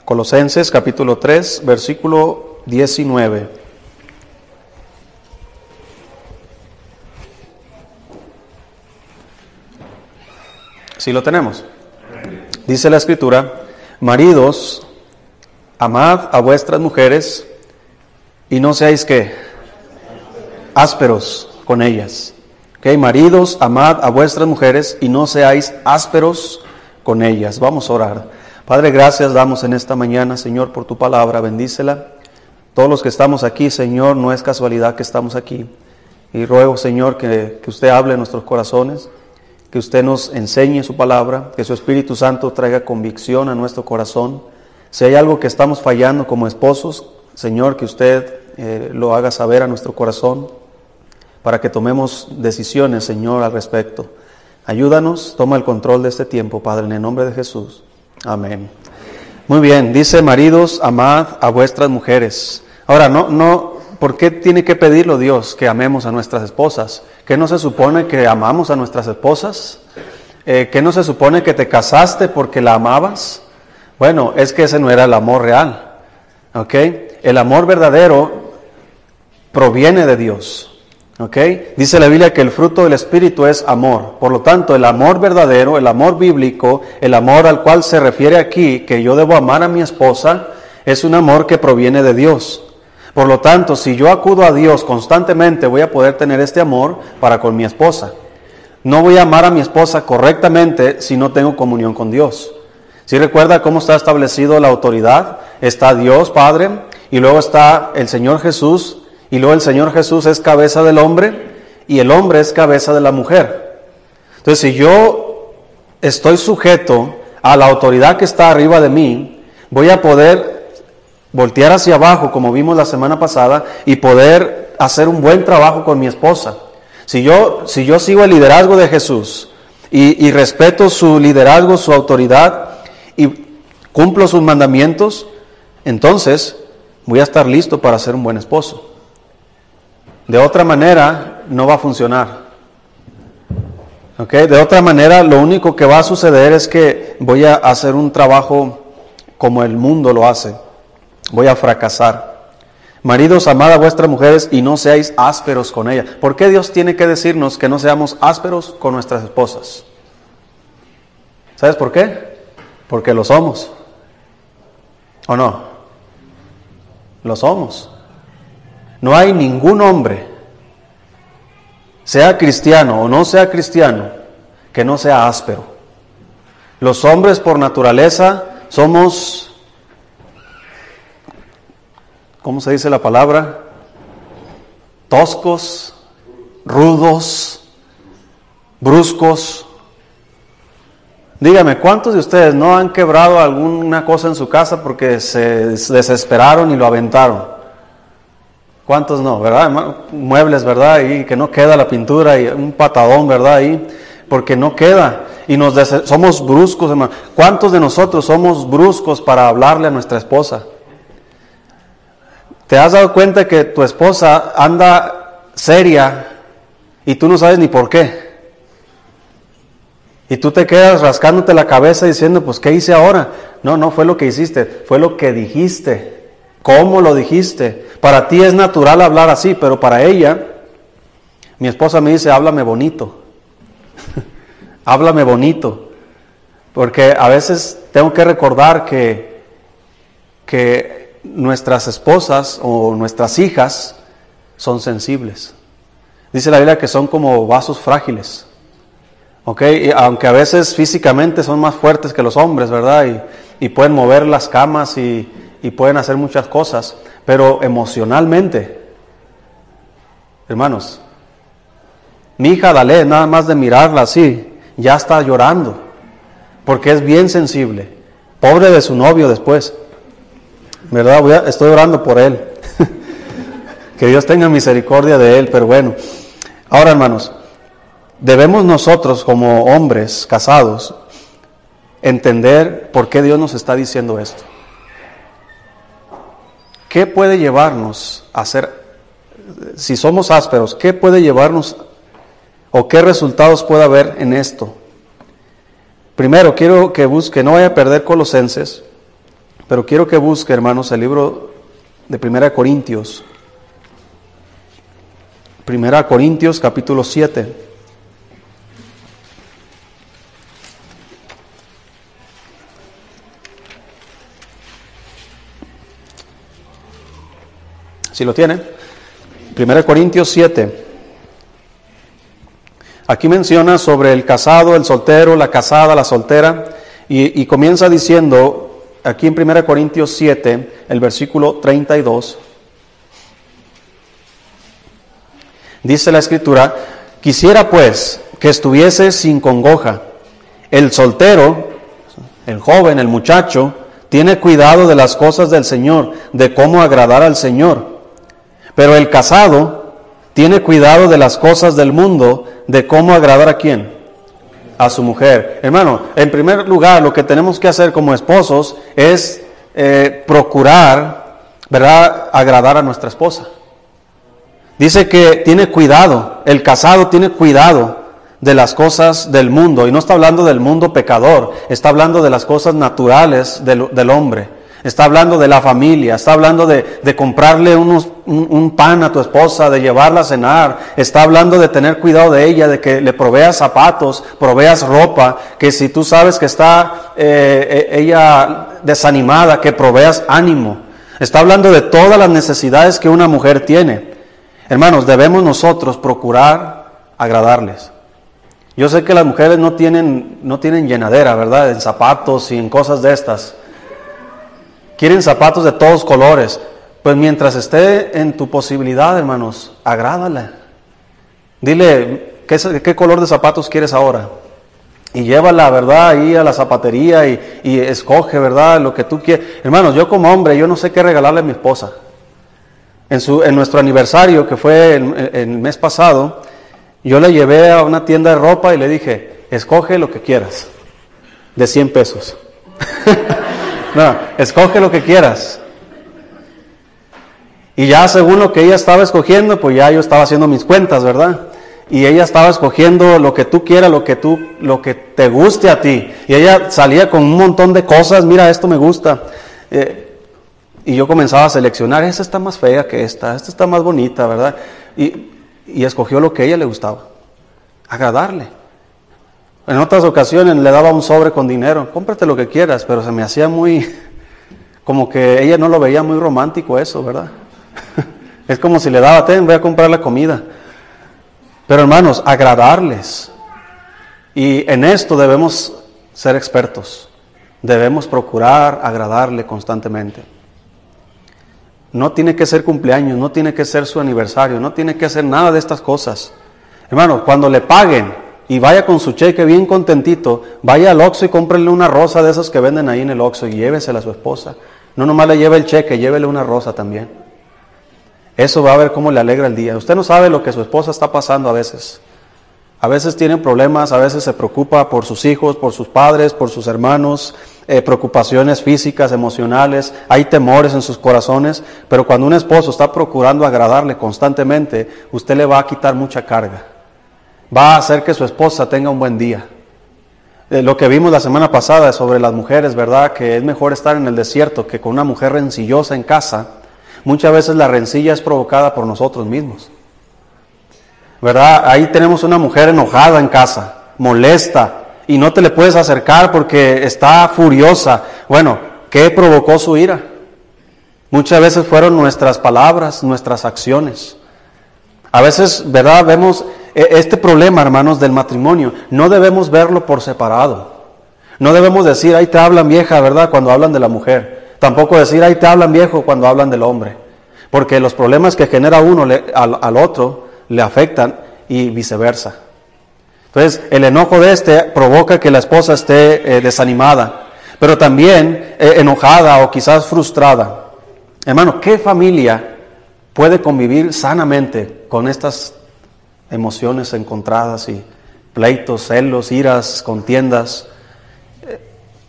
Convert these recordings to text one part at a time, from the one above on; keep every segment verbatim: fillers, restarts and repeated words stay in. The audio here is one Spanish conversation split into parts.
Colosenses capítulo tres, versículo diecinueve. ¿Sí lo tenemos? Dice la Escritura: maridos, amad a vuestras mujeres y no seáis ¿qué? Ásperos con ellas. ¿Okay? Maridos, amad a vuestras mujeres y no seáis ásperos con ellas. Vamos a orar. Padre, gracias damos en esta mañana, Señor, por tu palabra. Bendícela. Todos los que estamos aquí, Señor, no es casualidad que estamos aquí. Y ruego, Señor, que, que usted hable en nuestros corazones, que usted nos enseñe su palabra, que su Espíritu Santo traiga convicción a nuestro corazón. Si hay algo que estamos fallando como esposos, Señor, que usted eh, lo haga saber a nuestro corazón para que tomemos decisiones, Señor, al respecto. Ayúdanos, toma el control de este tiempo, Padre, en el nombre de Jesús. Amén. Muy bien, dice: maridos, amad a vuestras mujeres. Ahora, no, no, ¿por qué tiene que pedirlo Dios que amemos a nuestras esposas? ¿Qué no se supone que amamos a nuestras esposas? Eh, ¿Qué no se supone que te casaste porque la amabas? Bueno, es que ese no era el amor real, ¿ok? El amor verdadero proviene de Dios. ¿Ok? Dice la Biblia que el fruto del Espíritu es amor. Por lo tanto, el amor verdadero, el amor bíblico, el amor al cual se refiere aquí, que yo debo amar a mi esposa, es un amor que proviene de Dios. Por lo tanto, si yo acudo a Dios constantemente, voy a poder tener este amor para con mi esposa. No voy a amar a mi esposa correctamente si no tengo comunión con Dios. ¿Sí recuerda cómo está establecido la autoridad? Está Dios Padre, y luego está el Señor Jesús, y luego el Señor Jesús es cabeza del hombre y el hombre es cabeza de la mujer. Entonces, si yo estoy sujeto a la autoridad que está arriba de mí, voy a poder voltear hacia abajo, como vimos la semana pasada, y poder hacer un buen trabajo con mi esposa. Si yo, si yo sigo el liderazgo de Jesús y, y respeto su liderazgo, su autoridad, y cumplo sus mandamientos, entonces voy a estar listo para ser un buen esposo. De otra manera, no va a funcionar. ¿Ok? De otra manera, lo único que va a suceder es que voy a hacer un trabajo como el mundo lo hace. Voy a fracasar. Maridos, amad a vuestras mujeres y no seáis ásperos con ellas. ¿Por qué Dios tiene que decirnos que no seamos ásperos con nuestras esposas? ¿Sabes por qué? Porque lo somos. ¿O no? Lo somos. No hay ningún hombre, sea cristiano o no sea cristiano, que no sea áspero. Los hombres por naturaleza somos, ¿cómo se dice la palabra? Toscos, rudos, bruscos. Dígame, ¿cuántos de ustedes no han quebrado alguna cosa en su casa porque se desesperaron y lo aventaron? ¿Cuántos no, verdad? Muebles, ¿verdad? Y que no queda la pintura y un patadón, ¿verdad? Ahí, porque no queda. Y nos des- somos bruscos, hermano. ¿Cuántos de nosotros somos bruscos para hablarle a nuestra esposa? ¿Te has dado cuenta que tu esposa anda seria y tú no sabes ni por qué? Y tú te quedas rascándote la cabeza diciendo, pues, ¿qué hice ahora? No, no fue lo que hiciste, fue lo que dijiste. ¿Cómo lo dijiste? Para ti es natural hablar así, pero para ella, mi esposa me dice, háblame bonito. Háblame bonito. Porque a veces tengo que recordar que, que nuestras esposas o nuestras hijas son sensibles. Dice la Biblia que son como vasos frágiles. ¿Ok? Y aunque a veces físicamente son más fuertes que los hombres, ¿verdad? Y, y pueden mover las camas y... y pueden hacer muchas cosas, pero emocionalmente, hermanos, mi hija Dalé, nada más de mirarla así, ya está llorando, porque es bien sensible, pobre de su novio después, ¿verdad? Voy a, estoy orando por él, que Dios tenga misericordia de él, pero bueno. Ahora, hermanos, debemos nosotros como hombres casados entender por qué Dios nos está diciendo esto. ¿Qué puede llevarnos a ser, si somos ásperos, qué puede llevarnos o qué resultados puede haber en esto? Primero, quiero que busque, no vaya a perder Colosenses, Pero quiero que busque, hermanos, el libro de Primera de Corintios. Primera de Corintios, capítulo siete. ¿Sí lo tiene? Primera de Corintios siete. Aquí menciona sobre el casado, el soltero, la casada, la soltera, y, y comienza diciendo, aquí en Primera de Corintios siete, el versículo treinta y dos, dice la Escritura: quisiera pues que estuviese sin congoja. El soltero, el joven, el muchacho, tiene cuidado de las cosas del Señor, de cómo agradar al Señor. Pero el casado tiene cuidado de las cosas del mundo, de cómo agradar a quién, a su mujer. Hermano, en primer lugar, lo que tenemos que hacer como esposos es eh, procurar, ¿verdad?, agradar a nuestra esposa. Dice que tiene cuidado, el casado tiene cuidado de las cosas del mundo, y no está hablando del mundo pecador, está hablando de las cosas naturales del, del hombre. Está hablando de la familia, está hablando de, de comprarle unos, un, un pan a tu esposa, de llevarla a cenar, está hablando de tener cuidado de ella, de que le proveas zapatos, proveas ropa, que si tú sabes que está eh, ella desanimada, que proveas ánimo. Está hablando de todas las necesidades que una mujer tiene. Hermanos, debemos nosotros procurar agradarles. Yo sé que las mujeres no tienen, no tienen llenadera, ¿verdad?, en zapatos y en cosas de estas. Quieren zapatos de todos colores. Pues mientras esté en tu posibilidad, hermanos, agrádala. Dile, ¿qué, qué color de zapatos quieres ahora? Y llévala, ¿verdad?, ahí a la zapatería y, y escoge, ¿verdad?, lo que tú quieres. Hermanos, yo como hombre, yo no sé qué regalarle a mi esposa. En, su, en nuestro aniversario, que fue el, el mes pasado, yo le llevé a una tienda de ropa y le dije, escoge lo que quieras, de cien pesos. No, escoge lo que quieras. Y ya según lo que ella estaba escogiendo, pues ya yo estaba haciendo mis cuentas, ¿verdad? Y ella estaba escogiendo lo que tú quieras, lo que tú, lo que te guste a ti. Y ella salía con un montón de cosas, mira, esto me gusta. Eh, y yo comenzaba a seleccionar, esta está más fea que esta, esta está más bonita, ¿verdad? Y, y escogió lo que a ella le gustaba, agradarle. En otras ocasiones le daba un sobre con dinero, cómprate lo que quieras, pero se me hacía muy, como que ella no lo veía muy romántico eso, ¿verdad? Es como si le daba, ten, voy a comprar la comida. Pero hermanos, agradarles. Y en esto debemos ser expertos. Debemos procurar agradarle constantemente. No tiene que ser cumpleaños, no tiene que ser su aniversario, no tiene que ser nada de estas cosas. Hermanos, cuando le paguen, y vaya con su cheque bien contentito, vaya al Oxxo y cómprenle una rosa de esas que venden ahí en el Oxxo y llévesela a su esposa. No nomás le lleve el cheque, llévele una rosa también. Eso va a ver cómo le alegra el día. Usted no sabe lo que su esposa está pasando a veces. A veces tiene problemas, a veces se preocupa por sus hijos, por sus padres, por sus hermanos, eh, preocupaciones físicas, emocionales, hay temores en sus corazones, pero cuando un esposo está procurando agradarle constantemente, usted le va a quitar mucha carga. Va a hacer que su esposa tenga un buen día. Eh, lo que vimos la semana pasada sobre las mujeres, ¿verdad?, que es mejor estar en el desierto que con una mujer rencillosa en casa. Muchas veces la rencilla es provocada por nosotros mismos, ¿verdad? Ahí tenemos una mujer enojada en casa, molesta, y no te le puedes acercar porque está furiosa. Bueno, ¿qué provocó su ira? Muchas veces fueron nuestras palabras, nuestras acciones. A veces, ¿verdad?, vemos este problema, hermanos, del matrimonio. No debemos verlo por separado. No debemos decir, ahí te hablan vieja, ¿verdad?, cuando hablan de la mujer. Tampoco decir, ahí te hablan viejo cuando hablan del hombre. Porque los problemas que genera uno le, al, al otro le afectan y viceversa. Entonces, el enojo de este provoca que la esposa esté eh, desanimada, pero también eh, enojada o quizás frustrada. Hermano, ¿qué familia puede convivir sanamente con estas emociones encontradas y pleitos, celos, iras, contiendas? Eh,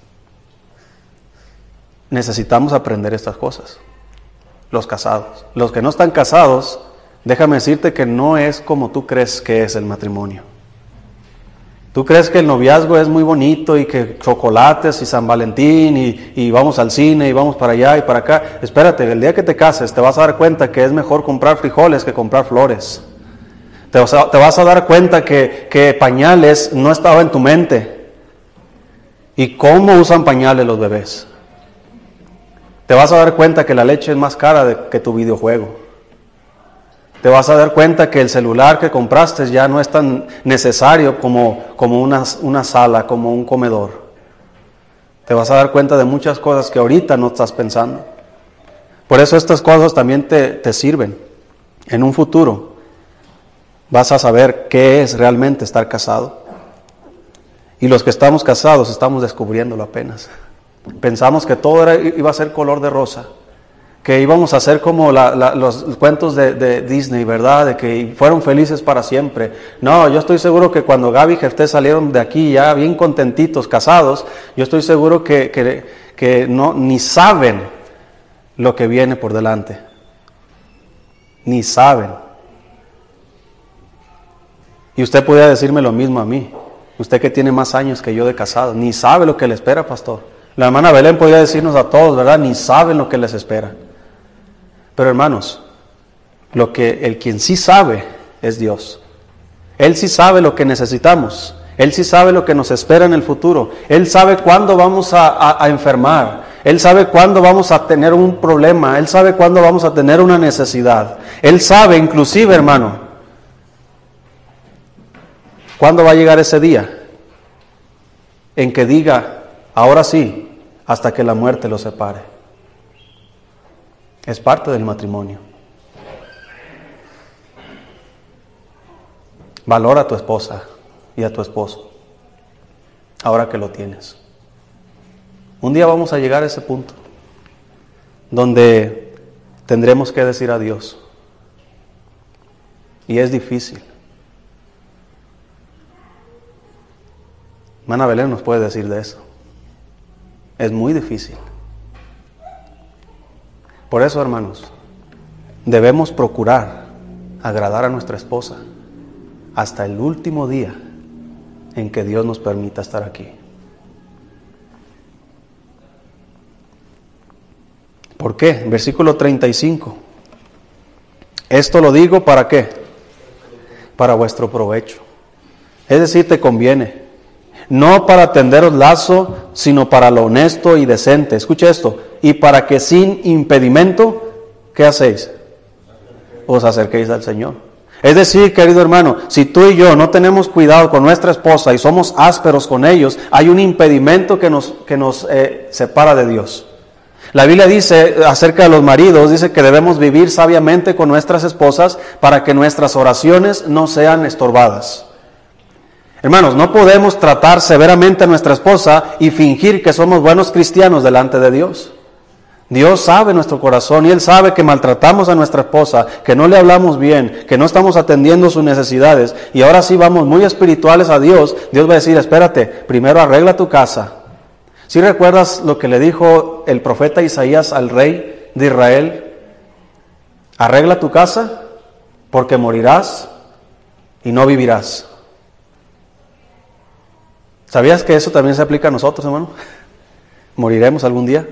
necesitamos aprender estas cosas. Los casados. Los que no están casados, déjame decirte que no es como tú crees que es el matrimonio. Tú crees que el noviazgo es muy bonito y que chocolates y San Valentín y, y vamos al cine y vamos para allá y para acá. Espérate, el día que te cases te vas a dar cuenta que es mejor comprar frijoles que comprar flores. Te vas a, te vas a dar cuenta que, que pañales no estaba en tu mente. ¿Y cómo usan pañales los bebés? Te vas a dar cuenta que la leche es más cara de, que tu videojuego. Te vas a dar cuenta que el celular que compraste ya no es tan necesario como, como una, una sala, como un comedor. Te vas a dar cuenta de muchas cosas que ahorita no estás pensando. Por eso estas cosas también te, te sirven. En un futuro vas a saber qué es realmente estar casado. Y los que estamos casados estamos descubriéndolo apenas. Pensamos que todo era, iba a ser color de rosa. Que íbamos a ser como la, la, los cuentos de, de Disney, ¿verdad? De que fueron felices para siempre. No, yo estoy seguro que cuando Gaby y Jefté salieron de aquí ya bien contentitos, casados, yo estoy seguro que, que, que no, ni saben lo que viene por delante. Ni saben. Y usted podría decirme lo mismo a mí. Usted que tiene más años que yo de casado, ni sabe lo que le espera, pastor. La hermana Belén podría decirnos a todos, ¿verdad? Ni saben lo que les espera. Pero hermanos, lo que el quien sí sabe es Dios. Él sí sabe lo que necesitamos. Él sí sabe lo que nos espera en el futuro. Él sabe cuándo vamos a, a, a enfermar. Él sabe cuándo vamos a tener un problema. Él sabe cuándo vamos a tener una necesidad. Él sabe, inclusive, hermano, cuándo va a llegar ese día en que diga, ahora sí, hasta que la muerte los separe. Es parte del matrimonio. Valora a tu esposa y a tu esposo, ahora que lo tienes. Un día vamos a llegar a ese punto, donde tendremos que decir adiós. Y es difícil. Hermana Belén nos puede decir de eso. Es muy difícil. Por eso, hermanos, debemos procurar agradar a nuestra esposa hasta el último día en que Dios nos permita estar aquí. ¿Por qué? Versículo treinta y cinco. Esto lo digo ¿para qué? Para vuestro provecho. Es decir, te conviene. No para tenderos lazo, sino para lo honesto y decente. Escucha esto. Y para que sin impedimento, ¿qué hacéis? Os acerquéis al Señor. Es decir, querido hermano, si tú y yo no tenemos cuidado con nuestra esposa y somos ásperos con ellos, hay un impedimento que nos, que nos eh, separa de Dios. La Biblia dice acerca de los maridos, dice que debemos vivir sabiamente con nuestras esposas para que nuestras oraciones no sean estorbadas. Hermanos, no podemos tratar severamente a nuestra esposa y fingir que somos buenos cristianos delante de Dios. Dios sabe nuestro corazón y Él sabe que maltratamos a nuestra esposa, que no le hablamos bien, que no estamos atendiendo sus necesidades y ahora sí vamos muy espirituales a Dios. Dios va a decir, espérate, primero arregla tu casa. ¿Sí recuerdas lo que le dijo el profeta Isaías al rey de Israel? Arregla tu casa porque morirás y no vivirás. ¿Sabías que eso también se aplica a nosotros, hermano? ¿Moriremos algún día?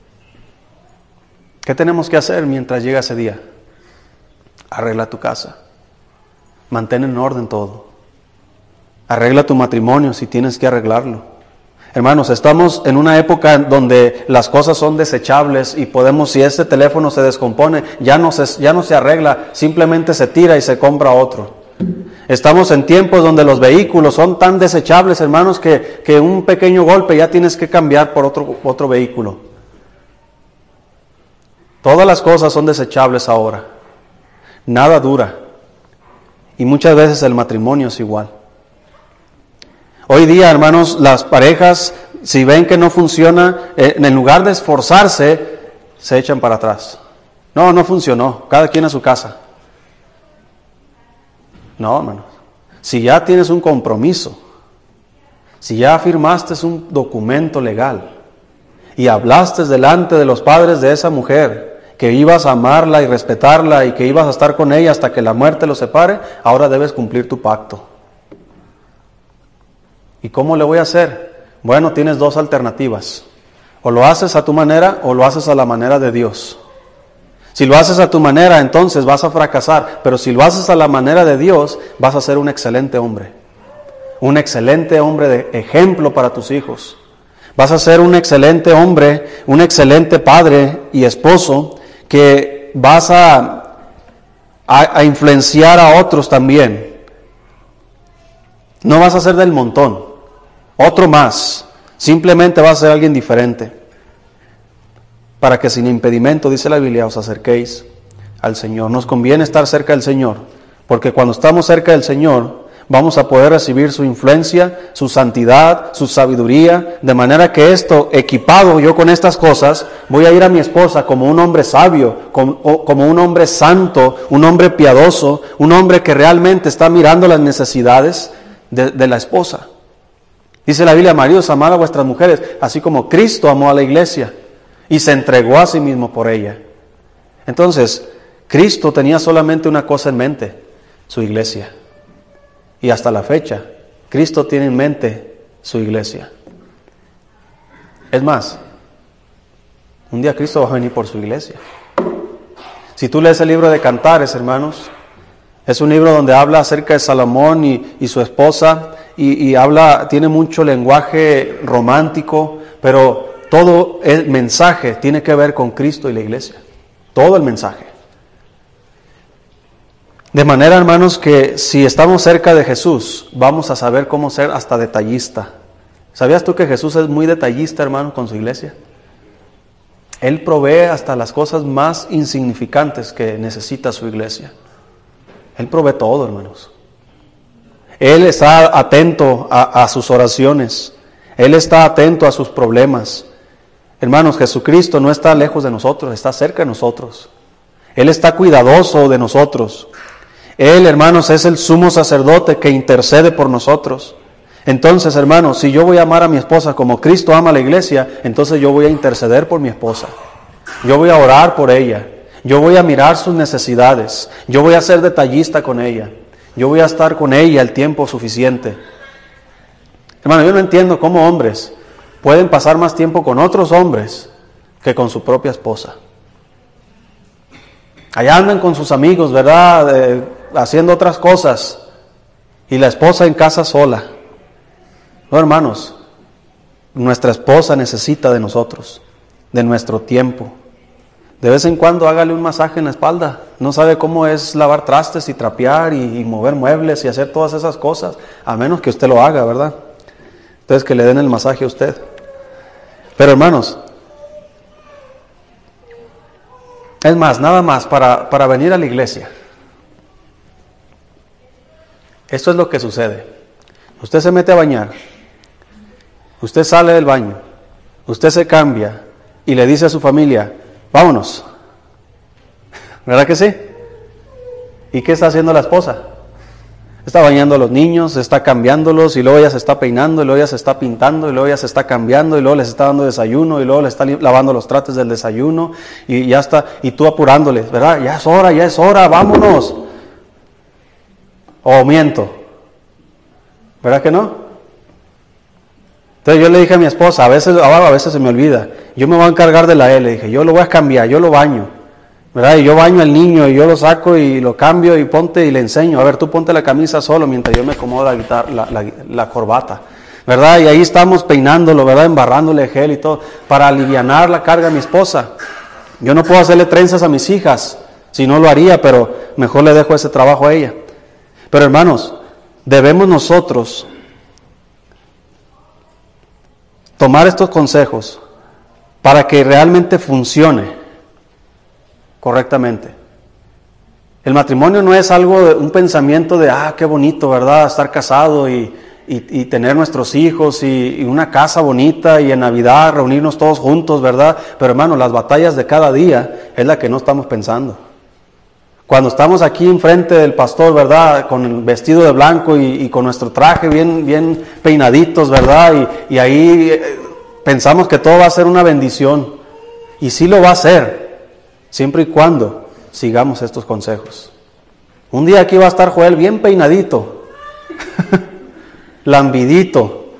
¿Qué tenemos que hacer mientras llega ese día? Arregla tu casa. Mantén en orden todo. Arregla tu matrimonio si tienes que arreglarlo. Hermanos, estamos en una época donde las cosas son desechables y podemos, si ese teléfono se descompone, ya no se, ya no se arregla, simplemente se tira y se compra otro. Estamos en tiempos donde los vehículos son tan desechables, hermanos, que, que un pequeño golpe ya tienes que cambiar por otro, otro vehículo. Todas las cosas son desechables ahora. Nada dura. Y muchas veces el matrimonio es igual. Hoy día, hermanos, las parejas, si ven que no funciona, eh, en lugar de esforzarse, se echan para atrás. No, no funcionó. Cada quien a su casa. No, hermanos. Si ya tienes un compromiso, si ya firmaste un documento legal y hablaste delante de los padres de esa mujer que ibas a amarla y respetarla y que ibas a estar con ella hasta que la muerte los separe, ahora debes cumplir tu pacto. ¿Y cómo le voy a hacer? Bueno, tienes dos alternativas. O lo haces a tu manera o lo haces a la manera de Dios. Si lo haces a tu manera, entonces vas a fracasar. Pero si lo haces a la manera de Dios, vas a ser un excelente hombre. Un excelente hombre de ejemplo para tus hijos. Vas a ser un excelente hombre, un excelente padre y esposo que vas a, a, a influenciar a otros también. No vas a ser del montón, otro más. Simplemente vas a ser alguien diferente. Para que sin impedimento, dice la Biblia, os acerquéis al Señor. Nos conviene estar cerca del Señor, porque cuando estamos cerca del Señor, vamos a poder recibir su influencia, su santidad, su sabiduría, de manera que esto, equipado yo con estas cosas, voy a ir a mi esposa como un hombre sabio, como, como un hombre santo, un hombre piadoso, un hombre que realmente está mirando las necesidades de, de la esposa. Dice la Biblia, maridos, amad a vuestras mujeres, así como Cristo amó a la iglesia y se entregó a sí mismo por ella. Entonces, Cristo tenía solamente una cosa en mente, su iglesia. Y hasta la fecha, Cristo tiene en mente su iglesia. Es más, un día Cristo va a venir por su iglesia. Si tú lees el libro de Cantares, hermanos, es un libro donde habla acerca de Salomón y, y su esposa, y, y habla, tiene mucho lenguaje romántico, pero todo el mensaje tiene que ver con Cristo y la iglesia. Todo el mensaje. De manera, hermanos, que si estamos cerca de Jesús, vamos a saber cómo ser hasta detallista. ¿Sabías tú que Jesús es muy detallista, hermano, con su iglesia? Él provee hasta las cosas más insignificantes que necesita su iglesia. Él provee todo, hermanos. Él está atento a, a sus oraciones. Él está atento a sus problemas. Hermanos, Jesucristo no está lejos de nosotros, está cerca de nosotros. Él está cuidadoso de nosotros. Él, hermanos, es el sumo sacerdote que intercede por nosotros. Entonces, hermanos, si yo voy a amar a mi esposa como Cristo ama a la iglesia, entonces yo voy a interceder por mi esposa. Yo voy a orar por ella. Yo voy a mirar sus necesidades. Yo voy a ser detallista con ella. Yo voy a estar con ella el tiempo suficiente. Hermano, yo no entiendo cómo hombres pueden pasar más tiempo con otros hombres que con su propia esposa. Allá andan con sus amigos, ¿verdad? Eh, haciendo otras cosas. Y la esposa en casa sola. No, hermanos. Nuestra esposa necesita de nosotros, de nuestro tiempo. De vez en cuando hágale un masaje en la espalda. No sabe cómo es lavar trastes y trapear y, y mover muebles y hacer todas esas cosas. A menos que usted lo haga, ¿verdad? Entonces que le den el masaje a usted. Pero hermanos, es más, nada más para, para venir a la iglesia. Esto es lo que sucede. Usted se mete a bañar. Usted sale del baño. Usted se cambia y le dice a su familia, vámonos. ¿Verdad que sí? ¿Y qué está haciendo la esposa? Está bañando a los niños, está cambiándolos, y luego ella se está peinando, y luego ella se está pintando, y luego ella se está cambiando, y luego les está dando desayuno, y luego le está lavando los trastes del desayuno, y ya está, y tú apurándoles, ¿verdad? Ya es hora, ya es hora, vámonos. O miento. ¿Verdad que no? Entonces yo le dije a mi esposa, a veces, a veces se me olvida, yo me voy a encargar de la E, le dije, yo lo voy a cambiar, yo lo baño, ¿verdad? Y yo baño al niño y yo lo saco y lo cambio y ponte y le enseño, a ver, tú ponte la camisa solo mientras yo me acomodo la, guitarra, la, la, la corbata, ¿verdad? Y ahí estamos peinándolo, ¿verdad? Embarrándole gel y todo, para alivianar la carga a mi esposa. Yo no puedo hacerle trenzas a mis hijas, si no lo haría, pero mejor le dejo ese trabajo a ella. Pero hermanos, debemos nosotros tomar estos consejos para que realmente funcione correctamente. El matrimonio no es algo, de, un pensamiento de, ah, qué bonito, ¿verdad? Estar casado y, y, y tener nuestros hijos y, y una casa bonita y en Navidad reunirnos todos juntos, ¿verdad? Pero hermano, las batallas de cada día es la que no estamos pensando. Cuando estamos aquí enfrente del pastor, ¿verdad? Con el vestido de blanco y, y con nuestro traje bien, bien peinaditos, ¿verdad? Y, y ahí eh, pensamos que todo va a ser una bendición. Y sí lo va a ser, siempre y cuando sigamos estos consejos. Un día aquí va a estar Joel bien peinadito, lambidito,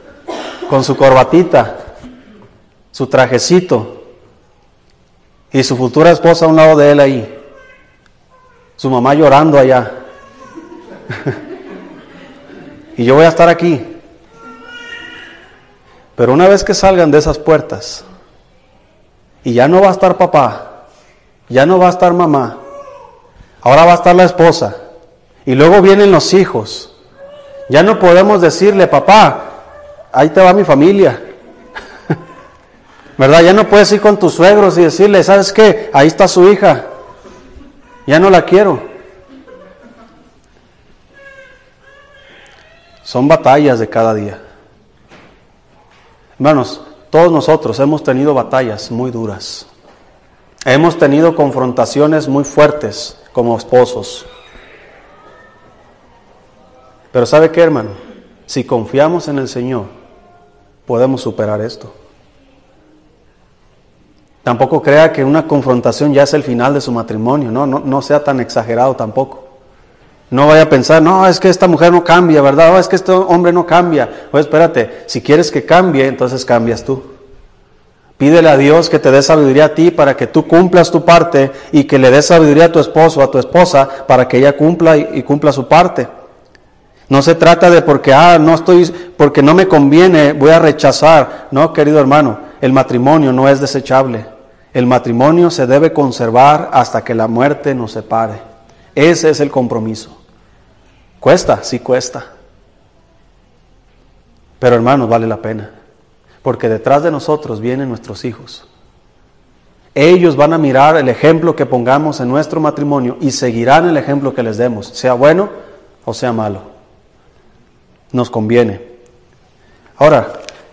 con su corbatita, su trajecito, y su futura esposa a un lado de él ahí, su mamá llorando allá, y yo voy a estar aquí. Pero una vez que salgan de esas puertas, y ya no va a estar papá, ya no va a estar mamá, ahora va a estar la esposa, y luego vienen los hijos. Ya no podemos decirle, papá, ahí te va mi familia, ¿verdad? Ya no puedes ir con tus suegros y decirle, ¿sabes qué? Ahí está su hija, ya no la quiero. Son batallas de cada día. Hermanos, todos nosotros hemos tenido batallas muy duras. Hemos tenido confrontaciones muy fuertes como esposos. Pero ¿sabe qué, hermano? Si confiamos en el Señor, podemos superar esto. Tampoco crea que una confrontación ya es el final de su matrimonio. No, no, no sea tan exagerado tampoco. No vaya a pensar, no, es que esta mujer no cambia, ¿verdad? No, es que este hombre no cambia. Pues espérate, si quieres que cambie, entonces cambias tú. Pídele a Dios que te dé sabiduría a ti para que tú cumplas tu parte y que le des sabiduría a tu esposo o a tu esposa para que ella cumpla y, y cumpla su parte. No se trata de porque, ah, no estoy, porque no me conviene, voy a rechazar. No, querido hermano, el matrimonio no es desechable. El matrimonio se debe conservar hasta que la muerte nos separe. Ese es el compromiso. Cuesta, sí cuesta. Pero hermanos, vale la pena. Porque detrás de nosotros vienen nuestros hijos. Ellos van a mirar el ejemplo que pongamos en nuestro matrimonio y seguirán el ejemplo que les demos, sea bueno o sea malo. Nos conviene. Ahora,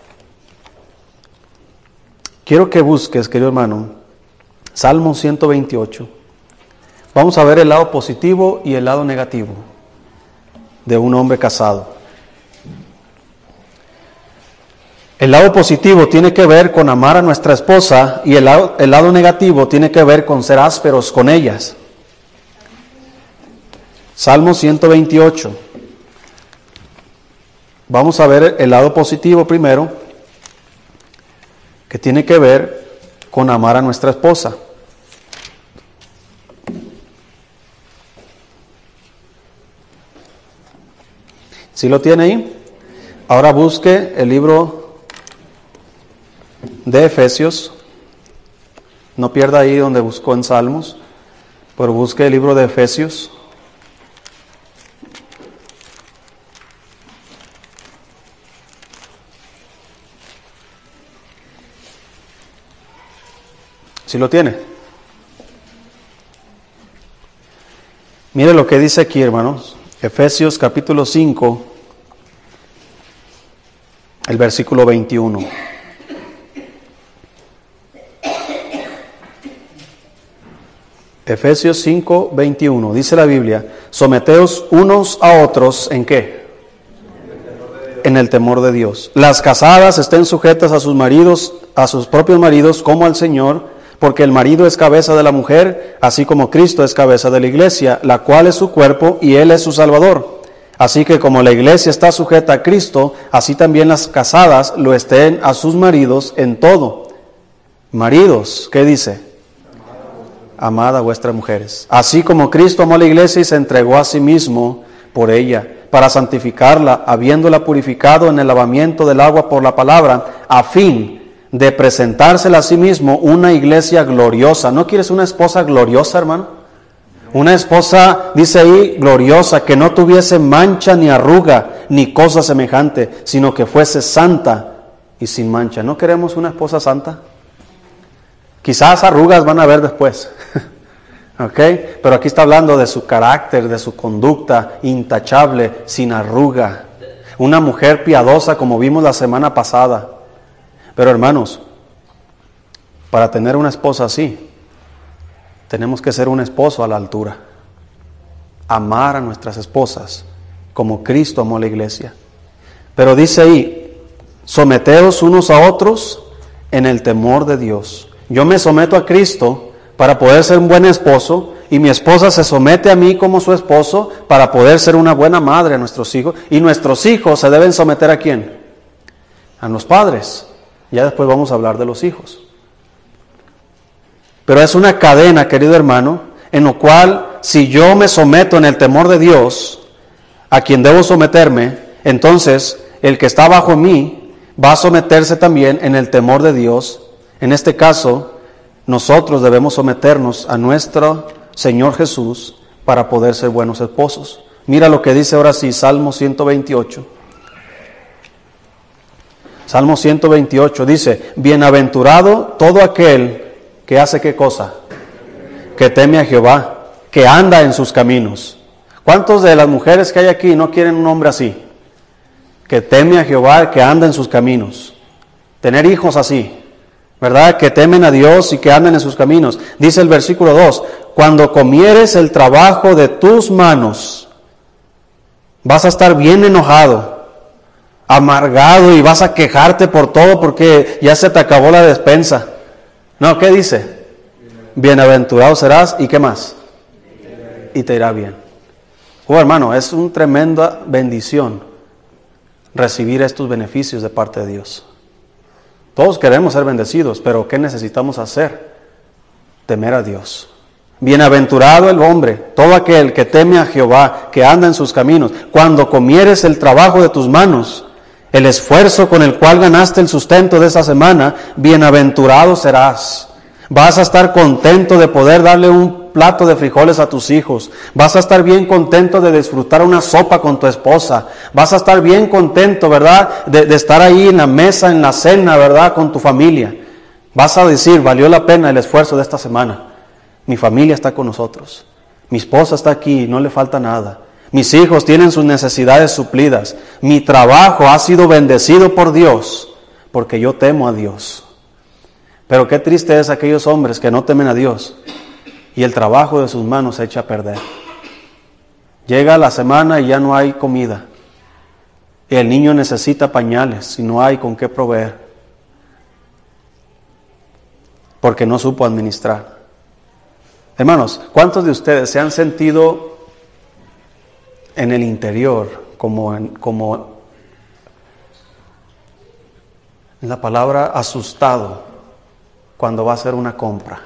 quiero que busques, querido hermano, Salmo ciento veintiocho. Vamos a ver el lado positivo y el lado negativo de un hombre casado. El lado positivo tiene que ver con amar a nuestra esposa y el lado, el lado negativo tiene que ver con ser ásperos con ellas. Salmo ciento veintiocho. Vamos a ver el lado positivo primero, que tiene que ver con amar a nuestra esposa. ¿Sí lo tiene ahí? Ahora busque el libro de Efesios. No pierda ahí donde buscó en Salmos, pero busque el libro de Efesios. ¿Sí lo tiene? Mire lo que dice aquí, hermanos. Efesios capítulo cinco, el versículo veintiuno. Efesios cinco, veintiuno. Dice la Biblia, someteos unos a otros, ¿en qué? En el temor de Dios. Las casadas estén sujetas a sus maridos, a sus propios maridos, como al Señor, porque el marido es cabeza de la mujer, así como Cristo es cabeza de la iglesia, la cual es su cuerpo y Él es su Salvador. Así que como la iglesia está sujeta a Cristo, así también las casadas lo estén a sus maridos en todo. Maridos, ¿qué dice? Amad a vuestras mujeres. Así como Cristo amó a la iglesia y se entregó a sí mismo por ella, para santificarla, habiéndola purificado en el lavamiento del agua por la palabra, a fin de presentársela a sí mismo una iglesia gloriosa. ¿No quieres una esposa gloriosa, hermano? Una esposa, dice ahí, gloriosa, que no tuviese mancha ni arruga, ni cosa semejante, sino que fuese santa y sin mancha. ¿No queremos una esposa santa? Quizás arrugas van a ver después, ¿ok? Pero aquí está hablando de su carácter, de su conducta intachable, sin arruga. Una mujer piadosa, como vimos la semana pasada. Pero hermanos, para tener una esposa así, tenemos que ser un esposo a la altura. Amar a nuestras esposas como Cristo amó a la iglesia. Pero dice ahí, someteos unos a otros en el temor de Dios. Yo me someto a Cristo para poder ser un buen esposo, y mi esposa se somete a mí como su esposo para poder ser una buena madre a nuestros hijos, y nuestros hijos se deben someter ¿a quién? a los padres. Ya después vamos a hablar de los hijos. Pero es una cadena, querido hermano, en lo cual si yo me someto en el temor de Dios, a quien debo someterme, entonces el que está bajo mí va a someterse también en el temor de Dios. En este caso, nosotros debemos someternos a nuestro Señor Jesús para poder ser buenos esposos. Mira lo que dice ahora sí, Salmo ciento veintiocho. Salmo ciento veintiocho dice, bienaventurado todo aquel que hace ¿qué cosa? Que teme a Jehová, que anda en sus caminos. ¿Cuántos de las mujeres que hay aquí no quieren un hombre así? Que teme a Jehová, que anda en sus caminos. Tener hijos así, ¿verdad? Que temen a Dios y que andan en sus caminos. Dice el versículo dos, cuando comieres el trabajo de tus manos, vas a estar bien enojado, amargado y vas a quejarte por todo porque ya se te acabó la despensa. No, ¿qué dice? Bienaventurado serás y ¿qué más? Y te irá bien. Oh, hermano, es una tremenda bendición recibir estos beneficios de parte de Dios. Todos queremos ser bendecidos, pero ¿qué necesitamos hacer? Temer a Dios. Bienaventurado el hombre, todo aquel que teme a Jehová, que anda en sus caminos. Cuando comieres el trabajo de tus manos, el esfuerzo con el cual ganaste el sustento de esa semana, bienaventurado serás. Vas a estar contento de poder darle un plato de frijoles a tus hijos. Vas a estar bien contento de disfrutar una sopa con tu esposa. Vas a estar bien contento, ¿verdad? De, de estar ahí en la mesa, en la cena, ¿verdad? Con tu familia. Vas a decir, valió la pena el esfuerzo de esta semana. Mi familia está con nosotros. Mi esposa está aquí, no le falta nada. Mis hijos tienen sus necesidades suplidas. Mi trabajo ha sido bendecido por Dios, porque yo temo a Dios. Pero qué triste es aquellos hombres que no temen a Dios y el trabajo de sus manos se echa a perder. Llega la semana y ya no hay comida. Y el niño necesita pañales y no hay con qué proveer, porque no supo administrar. Hermanos, ¿cuántos de ustedes se han sentido en el interior como en, como en la palabra asustado cuando va a hacer una compra?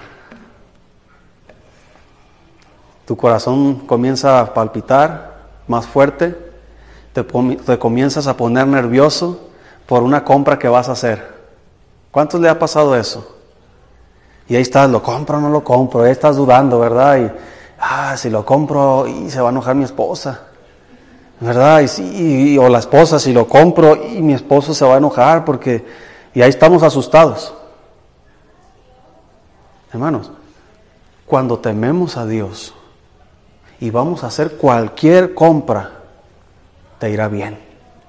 Tu corazón comienza a palpitar más fuerte, te, te comienzas a poner nervioso por una compra que vas a hacer. ¿Cuántos le ha pasado eso? Y ahí estás, ¿lo compro o no lo compro? Ahí estás dudando, ¿verdad? Y, ah, si lo compro, y se va a enojar mi esposa, ¿verdad? Y, sí, y, o la esposa, si lo compro, y mi esposo se va a enojar, porque... Y ahí estamos asustados. Hermanos, cuando tememos a Dios y vamos a hacer cualquier compra, te irá bien.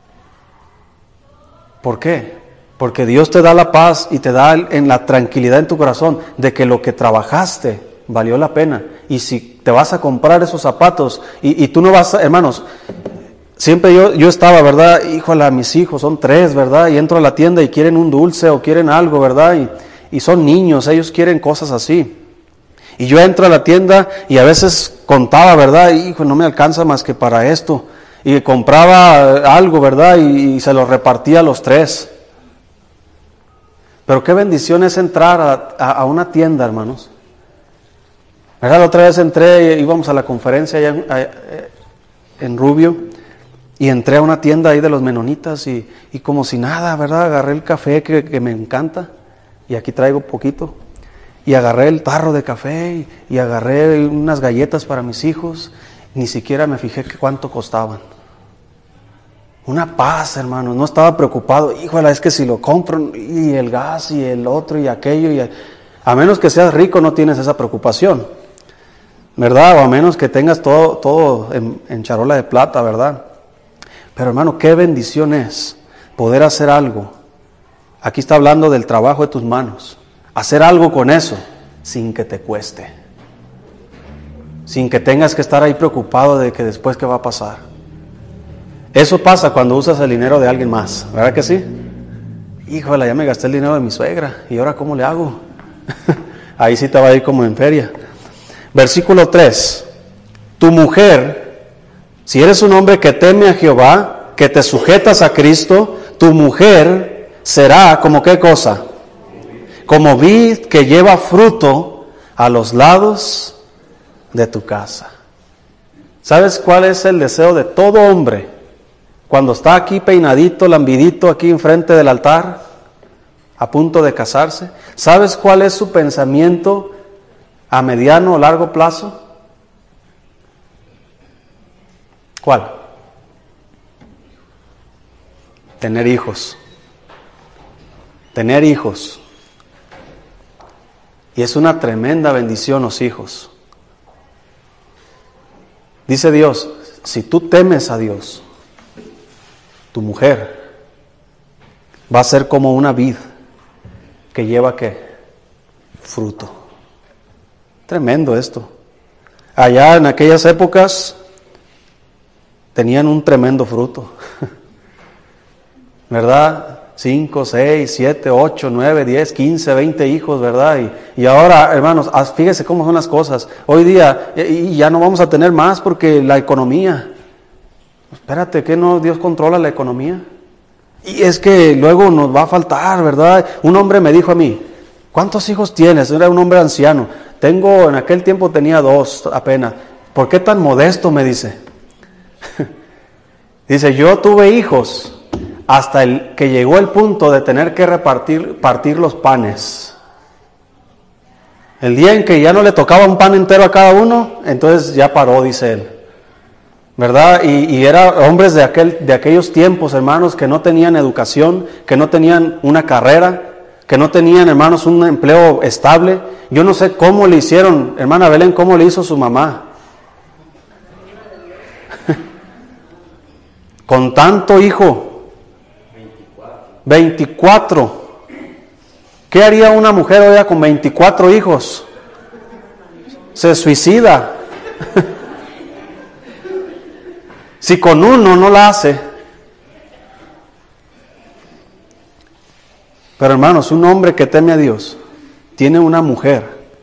¿Por qué? Porque Dios te da la paz y te da en la tranquilidad en tu corazón de que lo que trabajaste valió la pena. Y si te vas a comprar esos zapatos y, y tú no vas a, hermanos, siempre yo, yo estaba, ¿verdad? Híjole, mis hijos son tres, ¿verdad? Y entro a la tienda y quieren un dulce o quieren algo, ¿verdad? Y, y son niños, ellos quieren cosas así. Y yo entro a la tienda y a veces contaba, ¿verdad? Hijo, no me alcanza más que para esto. Y compraba algo, ¿verdad? Y, y se lo repartía a los tres. Pero qué bendición es entrar a, a, a una tienda, hermanos. ¿Verdad? La otra vez entré, íbamos a la conferencia allá en, a, en Rubio, y entré a una tienda ahí de los menonitas y, y como si nada, ¿verdad? Agarré el café que, que me encanta, y aquí traigo poquito, y agarré el tarro de café, y, y agarré unas galletas para mis hijos, ni siquiera me fijé que cuánto costaban. Una paz, hermanos, no estaba preocupado, híjole, es que si lo compro, y el gas, y el otro, y aquello, y a menos que seas rico no tienes esa preocupación, ¿verdad? O a menos que tengas todo, todo en, en charola de plata, ¿verdad? Pero hermano, qué bendición es poder hacer algo. Aquí está hablando del trabajo de tus manos. Hacer algo con eso sin que te cueste. Sin que tengas que estar ahí preocupado de que después qué va a pasar. Eso pasa cuando usas el dinero de alguien más, ¿verdad que sí? Híjole, ya me gasté el dinero de mi suegra, ¿y ahora cómo le hago? Ahí sí te va a ir como en feria. Versículo tres. Tu mujer, si eres un hombre que teme a Jehová, que te sujetas a Cristo, tu mujer será como qué cosa, como vid que lleva fruto a los lados de tu casa. ¿Sabes cuál es el deseo de todo hombre cuando está aquí peinadito, lambidito, aquí enfrente del altar, a punto de casarse? ¿Sabes cuál es su pensamiento a mediano o largo plazo? ¿Cuál? Tener hijos. Tener hijos. Y es una tremenda bendición los hijos. Dice Dios, si tú temes a Dios, tu mujer va a ser como una vid que lleva ¿qué? Fruto. Tremendo esto. Allá en aquellas épocas tenían un tremendo fruto. ¿Verdad? Cinco, seis, siete, ocho, nueve, diez, quince, veinte hijos, ¿verdad? Y, y ahora, hermanos, fíjese cómo son las cosas. Hoy día, y ya no vamos a tener más porque la economía. Espérate, ¿qué no Dios controla la economía? Y es que luego nos va a faltar, ¿verdad? Un hombre me dijo a mí, ¿cuántos hijos tienes? Era un hombre anciano. Tengo, en aquel tiempo tenía dos apenas. ¿Por qué tan modesto? Me dice. Dice, yo tuve hijos hasta el que llegó el punto de tener que repartir partir los panes. El día en que ya no le tocaba un pan entero a cada uno, entonces ya paró, dice él. ¿Verdad? Y, y eran hombres de, aquel, de aquellos tiempos, hermanos, que no tenían educación, que no tenían una carrera, que no tenían, hermanos, un empleo estable. Yo no sé cómo le hicieron, hermana Belén, cómo le hizo su mamá. Con tanto hijo. veinticuatro. ¿Qué haría una mujer hoy con veinticuatro hijos? Se suicida. Si con uno no la hace. Pero hermanos, un hombre que teme a Dios tiene una mujer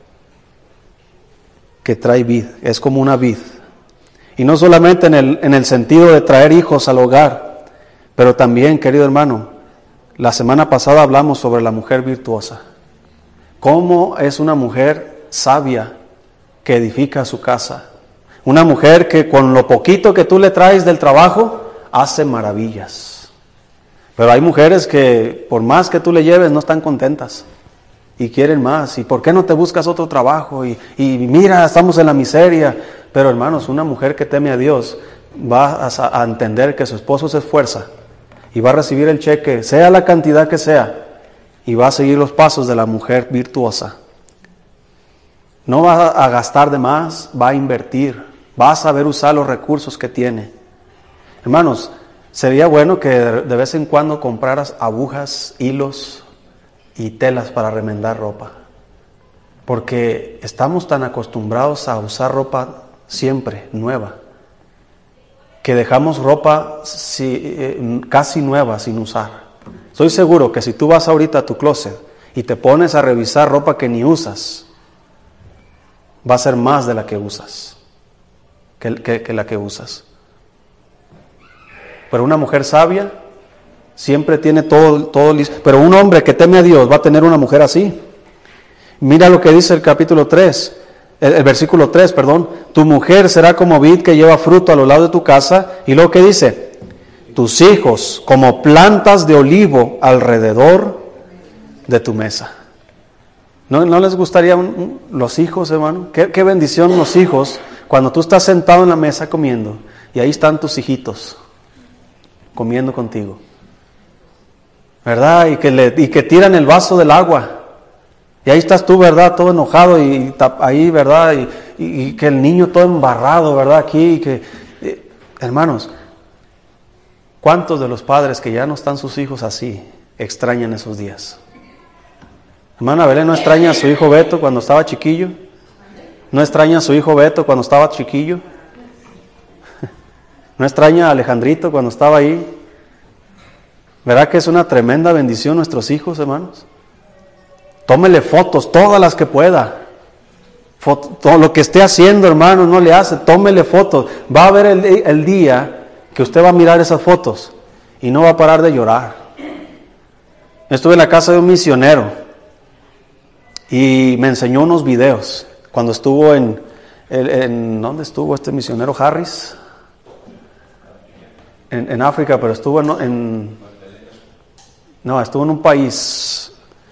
que trae vid, es como una vid. Y no solamente en el, en el sentido de traer hijos al hogar, pero también, querido hermano, la semana pasada hablamos sobre la mujer virtuosa. ¿Cómo es una mujer sabia que edifica su casa? Una mujer que con lo poquito que tú le traes del trabajo, hace maravillas. Pero hay mujeres que por más que tú le lleves no están contentas y quieren más. ¿Y por qué no te buscas otro trabajo? Y, y mira, estamos en la miseria. Pero hermanos, una mujer que teme a Dios va a, a entender que su esposo se esfuerza y va a recibir el cheque, sea la cantidad que sea, y va a seguir los pasos de la mujer virtuosa. No va a gastar de más, va a invertir, va a saber usar los recursos que tiene. Hermanos, sería bueno que de vez en cuando compraras agujas, hilos y telas para remendar ropa. Porque estamos tan acostumbrados a usar ropa siempre nueva, que dejamos ropa si, eh, casi nueva sin usar. Estoy seguro que si tú vas ahorita a tu closet y te pones a revisar ropa que ni usas, va a ser más de la que usas, que, que, que la que usas. Pero una mujer sabia siempre tiene todo, todo listo. Pero un hombre que teme a Dios va a tener una mujer así. Mira lo que dice el capítulo tres. El, el versículo tres, perdón, tu mujer será como vid que lleva fruto a los lados de tu casa, y luego que dice, tus hijos como plantas de olivo alrededor de tu mesa. ¿No, no les gustaría un, un, los hijos, hermano? ¿Qué, qué bendición los hijos cuando tú estás sentado en la mesa comiendo y ahí están tus hijitos comiendo contigo, ¿verdad? Y que, le, y que tiran el vaso del agua. Y ahí estás tú, ¿verdad? Todo enojado y ahí, ¿verdad? Y, y, y que el niño todo embarrado, ¿verdad? Aquí, y que... Eh, hermanos, ¿cuántos de los padres que ya no están sus hijos así extrañan esos días? Hermana Belén, ¿no extraña a su hijo Beto cuando estaba chiquillo? ¿No extraña a su hijo Beto cuando estaba chiquillo? ¿No extraña a Alejandrito cuando estaba ahí? ¿Verdad que es una tremenda bendición nuestros hijos, hermanos? Tómele fotos, todas las que pueda. Foto, todo lo que esté haciendo, hermano, no le hace, tómele fotos. Va a haber el, el día que usted va a mirar esas fotos y no va a parar de llorar. Estuve en la casa de un misionero y me enseñó unos videos. Cuando estuvo en, en, en ¿dónde estuvo este misionero Harris? En, en África, pero estuvo en, en, no, estuvo en un país,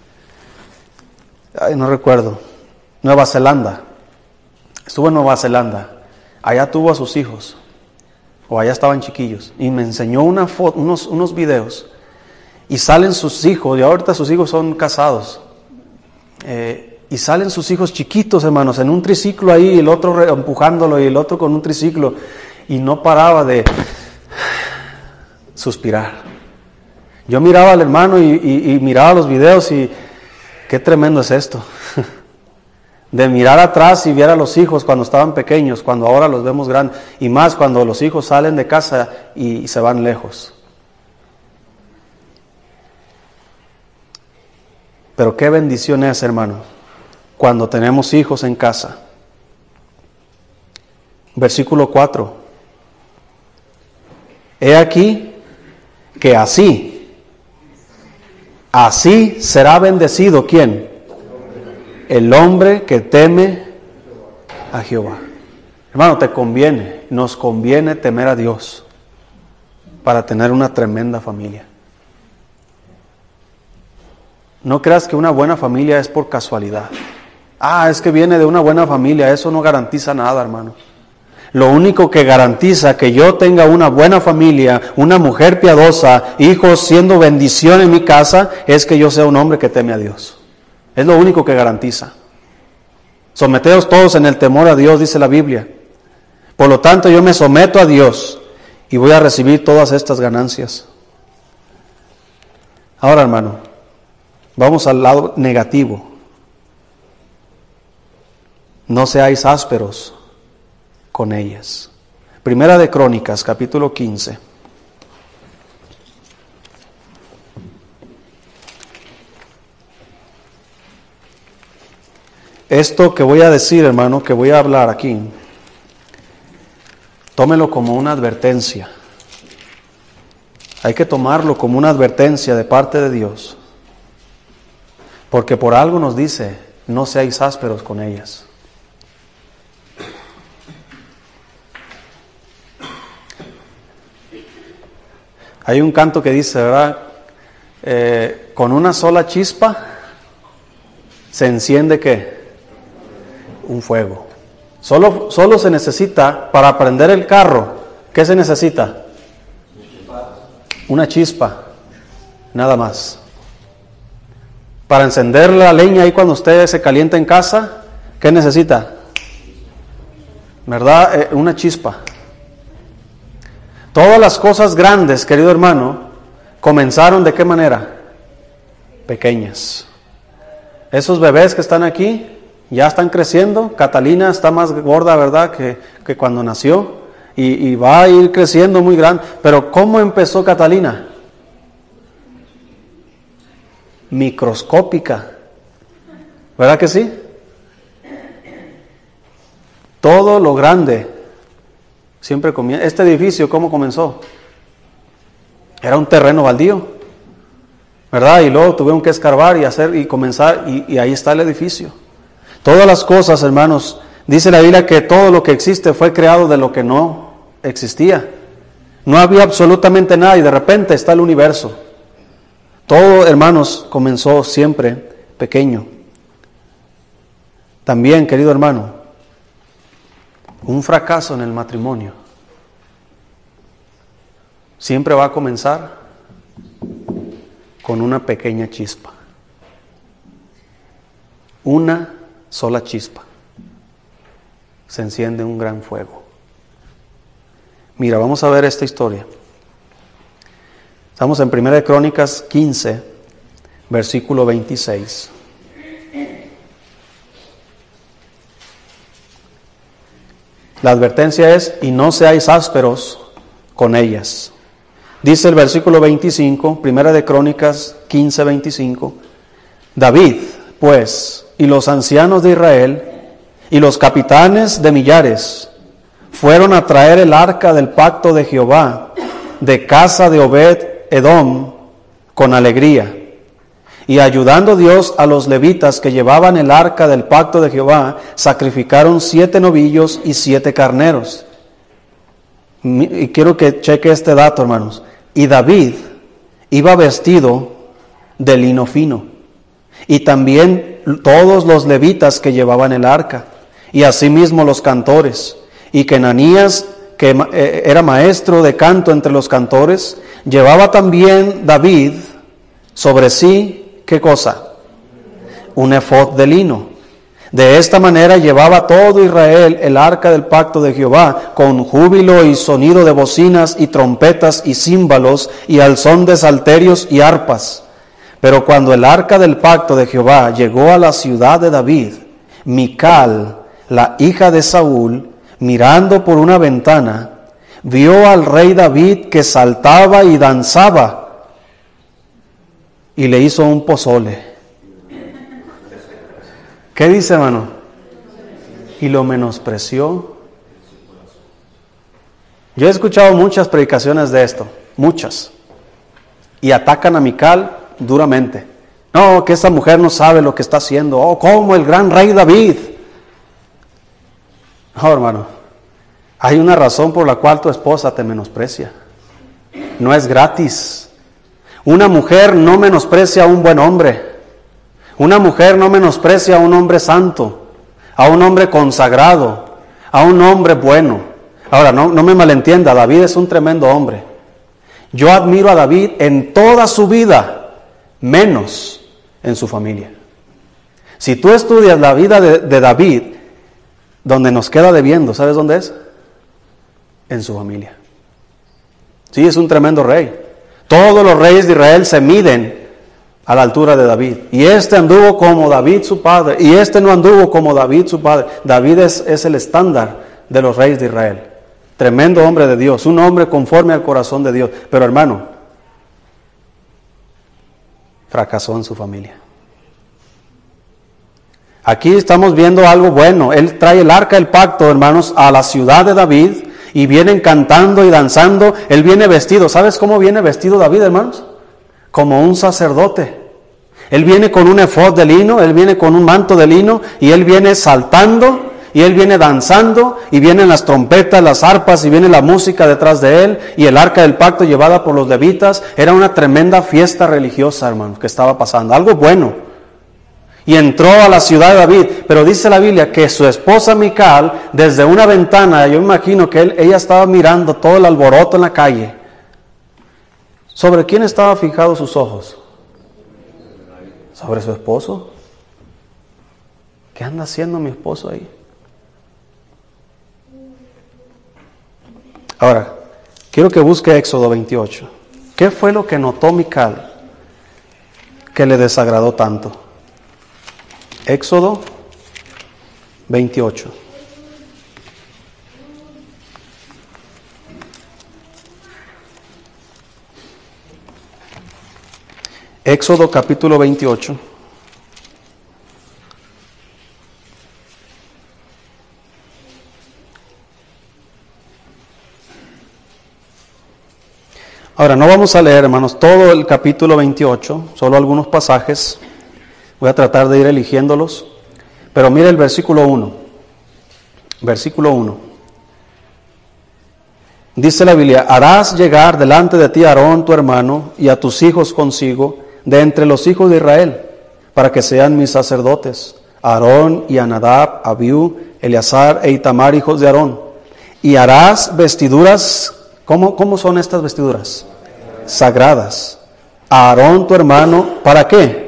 ay, no recuerdo, Nueva Zelanda. Estuvo en Nueva Zelanda. Allá tuvo a sus hijos, o allá estaban chiquillos, y me enseñó una foto, unos, unos videos. Y salen sus hijos, y ahorita sus hijos son casados. Eh, y salen sus hijos chiquitos, hermanos, en un triciclo ahí, el otro re- empujándolo y el otro con un triciclo. Y no paraba de suspirar. Yo miraba al hermano y, y, y miraba los videos y qué tremendo es esto. De mirar atrás y ver a los hijos cuando estaban pequeños, cuando ahora los vemos grandes. Y más cuando los hijos salen de casa y, y se van lejos. Pero qué bendición es, hermano, cuando tenemos hijos en casa. Versículo cuatro. He aquí que así, así será bendecido, ¿quién? El hombre que teme a Jehová. Hermano, te conviene, nos conviene temer a Dios para tener una tremenda familia. No creas que una buena familia es por casualidad. Ah, es que viene de una buena familia. Eso no garantiza nada, hermano. Lo único que garantiza que yo tenga una buena familia, una mujer piadosa, hijos siendo bendición en mi casa, es que yo sea un hombre que teme a Dios. Es lo único que garantiza. Someteos todos en el temor a Dios, dice la Biblia. Por lo tanto, yo me someto a Dios y voy a recibir todas estas ganancias. Ahora, hermano, vamos al lado negativo. No seáis ásperos con ellas. Primera de Crónicas, capítulo quince. Esto que voy a decir, hermano, que voy a hablar aquí, tómelo como una advertencia. Hay que tomarlo como una advertencia de parte de Dios. Porque por algo nos dice, no seáis ásperos con ellas. Hay un canto que dice, ¿verdad? Eh, con una sola chispa se enciende, ¿qué? Un fuego. Solo, solo se necesita, para prender el carro, ¿qué se necesita? Una chispa, nada más. Para encender la leña ahí cuando usted se calienta en casa, ¿qué necesita? ¿Verdad? Eh, una chispa. Todas las cosas grandes, querido hermano, comenzaron ¿de qué manera? Pequeñas. Esos bebés que están aquí ya están creciendo. Catalina está más gorda, ¿verdad?, que, que cuando nació. Y, y va a ir creciendo muy grande. Pero ¿cómo empezó Catalina? Microscópica. ¿Verdad que sí? Todo lo grande siempre comienza. Este edificio, ¿cómo comenzó? Era un terreno baldío, ¿verdad? Y luego tuvieron que escarbar y hacer y comenzar, y, y ahí está el edificio. Todas las cosas, hermanos, dice la Biblia que todo lo que existe fue creado de lo que no existía. No había absolutamente nada y de repente está el universo. Todo, hermanos, comenzó siempre pequeño. También, querido hermano, un fracaso en el matrimonio siempre va a comenzar con una pequeña chispa. Una sola chispa. Se enciende un gran fuego. Mira, vamos a ver esta historia. Estamos en Primera de Crónicas quince, versículo veintiséis. La advertencia es, y no seáis ásperos con ellas. Dice el versículo veinticinco, Primera de Crónicas quince, veinticinco. David, pues, y los ancianos de Israel, y los capitanes de millares, fueron a traer el arca del pacto de Jehová, de casa de Obed Edom, con alegría. Y ayudando Dios a los levitas que llevaban el arca del pacto de Jehová, sacrificaron siete novillos y siete carneros. Y quiero que cheque este dato, hermanos. Y David iba vestido de lino fino, y también todos los levitas que llevaban el arca, y asimismo los cantores. Y que Ananías, que era maestro de canto entre los cantores, llevaba también David sobre sí, ¿qué cosa? Un efod de lino. De esta manera llevaba todo Israel el arca del pacto de Jehová, con júbilo y sonido de bocinas y trompetas y címbalos y al son de salterios y arpas. Pero cuando el arca del pacto de Jehová llegó a la ciudad de David, Mical, la hija de Saúl, mirando por una ventana, vio al rey David que saltaba y danzaba, y le hizo un pozole. ¿Qué dice, hermano? Y lo menospreció. Yo he escuchado muchas predicaciones de esto, muchas, y atacan a Mical duramente. No, que esta mujer no sabe lo que está haciendo. Oh, como el gran rey David. No, hermano, hay una razón por la cual tu esposa te menosprecia. No es gratis. Una mujer no menosprecia a un buen hombre. Una mujer no menosprecia a un hombre santo, a un hombre consagrado, a un hombre bueno. Ahora, no, no me malentienda, David es un tremendo hombre. Yo admiro a David en toda su vida, menos en su familia. Si tú estudias la vida de, de David, donde nos queda debiendo, ¿sabes dónde es? En su familia. Sí, es un tremendo rey. Todos los reyes de Israel se miden a la altura de David. Y este anduvo como David su padre, y este no anduvo como David su padre. David es, es el estándar de los reyes de Israel. Tremendo hombre de Dios, un hombre conforme al corazón de Dios. Pero hermano, fracasó en su familia. Aquí estamos viendo algo bueno. Él trae el arca del pacto, hermanos, a la ciudad de David, y vienen cantando y danzando. Él viene vestido. ¿Sabes cómo viene vestido David, hermanos? Como un sacerdote. Él viene con un efod de lino, él viene con un manto de lino, y él viene saltando, y él viene danzando, y vienen las trompetas, las arpas, y viene la música detrás de él, y el arca del pacto llevada por los levitas. Era una tremenda fiesta religiosa, hermanos, que estaba pasando. Algo bueno. Y entró a la ciudad de David, pero dice la Biblia que su esposa Mical, desde una ventana, yo imagino que él, ella estaba mirando todo el alboroto en la calle. ¿Sobre quién estaba fijados sus ojos? ¿Sobre su esposo? ¿Qué anda haciendo mi esposo ahí? Ahora, quiero que busque Éxodo veintiocho. ¿Qué fue lo que notó Mical que le desagradó tanto? Éxodo veintiocho. Éxodo capítulo veintiocho. Ahora, no vamos a leer, hermanos, todo el capítulo veintiocho, solo algunos pasajes. Voy a tratar de ir eligiéndolos. Pero mire el versículo uno. Versículo uno. Dice la Biblia: harás llegar delante de ti a Aarón tu hermano y a tus hijos consigo, de entre los hijos de Israel, para que sean mis sacerdotes, Aarón y Anadab, Abiú, Eleazar e Itamar, hijos de Aarón. Y harás vestiduras. ¿Cómo, cómo son estas vestiduras? Sagradas. A Aarón tu hermano, ¿para qué?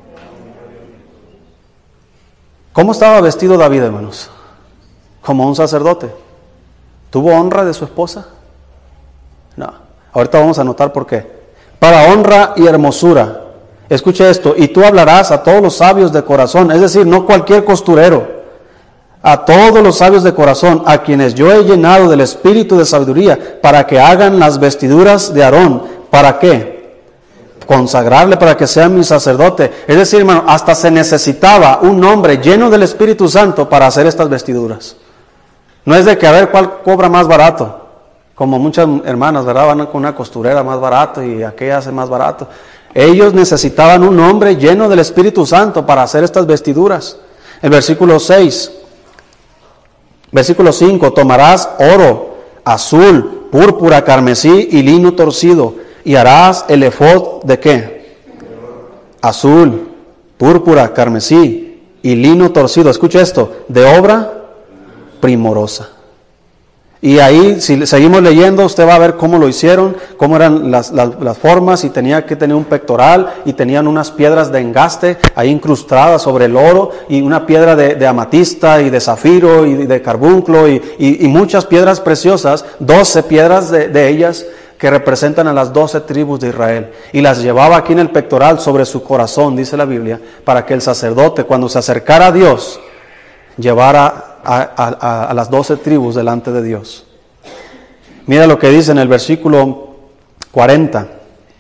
¿Cómo estaba vestido David, hermanos? Como un sacerdote. ¿Tuvo honra de su esposa? No. Ahorita vamos a notar por qué. Para honra y hermosura. Escuche esto. Y tú hablarás a todos los sabios de corazón. Es decir, no cualquier costurero. A todos los sabios de corazón, a quienes yo he llenado del espíritu de sabiduría, para que hagan las vestiduras de Aarón. ¿Para qué? Consagrarle para que sea mi sacerdote. Es decir, hermano, hasta se necesitaba un hombre lleno del Espíritu Santo para hacer estas vestiduras. No es de que a ver cuál cobra más barato, como muchas hermanas, ¿verdad? Van con una costurera más barato y aquella hace más barato. Ellos necesitaban un hombre lleno del Espíritu Santo para hacer estas vestiduras. El versículo seis, versículo cinco, tomarás oro, azul, púrpura, carmesí y lino torcido, y harás el efod ¿de qué? Azul, púrpura, carmesí y lino torcido. Escucha esto, de obra primorosa. Y ahí, si seguimos leyendo, usted va a ver cómo lo hicieron, cómo eran las, las, las formas, y tenía que tener un pectoral, y tenían unas piedras de engaste ahí incrustadas sobre el oro, y una piedra de, de amatista, y de zafiro, y de carbunclo, y, y, y muchas piedras preciosas, doce piedras de, de ellas, que representan a las doce tribus de Israel. Y las llevaba aquí en el pectoral sobre su corazón, dice la Biblia, para que el sacerdote, cuando se acercara a Dios, llevara A, a, a las doce tribus delante de Dios. Mira lo que dice en el versículo cuarenta.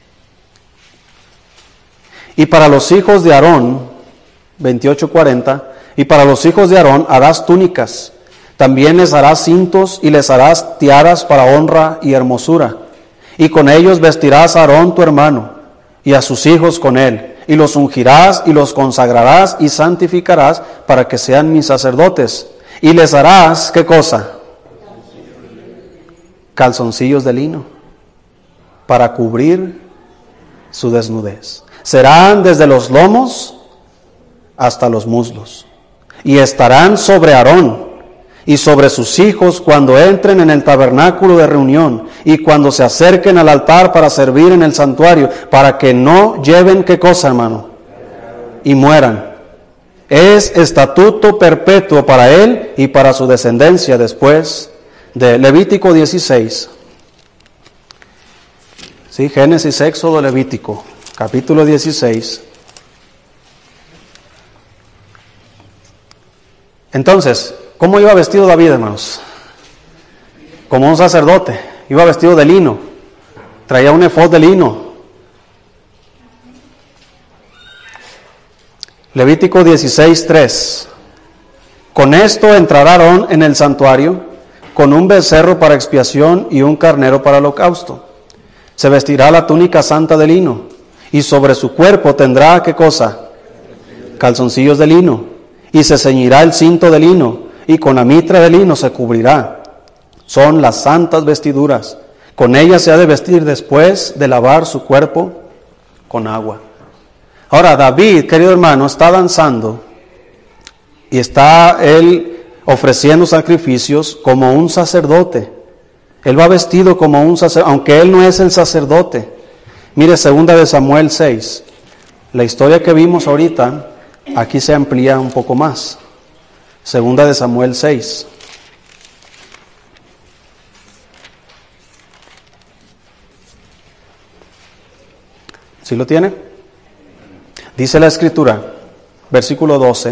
Y para los hijos de Aarón, veintiocho cuarenta, y para los hijos de Aarón harás túnicas, también les harás cintos y les harás tiaras para honra y hermosura. Y con ellos vestirás a Aarón tu hermano y a sus hijos con él, y los ungirás y los consagrarás y santificarás para que sean mis sacerdotes. Y les harás, ¿qué cosa? Calzoncillos de lino, para cubrir su desnudez. Serán desde los lomos hasta los muslos. Y estarán sobre Aarón y sobre sus hijos cuando entren en el tabernáculo de reunión y cuando se acerquen al altar para servir en el santuario, para que no lleven, ¿qué cosa, hermano? Y mueran. Es estatuto perpetuo para él y para su descendencia después de Levítico dieciséis. Sí, Génesis, Éxodo, Levítico, capítulo dieciséis. Entonces, ¿cómo iba vestido David, hermanos? Como un sacerdote, iba vestido de lino, traía un efod de lino. Levítico dieciséis, tres. Con esto entrará Aarón en el santuario, con un becerro para expiación y un carnero para holocausto. Se vestirá la túnica santa de lino, y sobre su cuerpo tendrá, ¿qué cosa? Calzoncillos de lino, y se ceñirá el cinto de lino, y con la mitra de lino se cubrirá. Son las santas vestiduras. Con ellas se ha de vestir después de lavar su cuerpo con agua. Ahora, David, querido hermano, está danzando y está él ofreciendo sacrificios como un sacerdote. Él va vestido como un sacerdote, aunque él no es el sacerdote. Mire, segunda de Samuel seis. La historia que vimos ahorita, aquí se amplía un poco más. Segunda de Samuel seis. ¿Sí lo tiene? Dice la Escritura, versículo doce,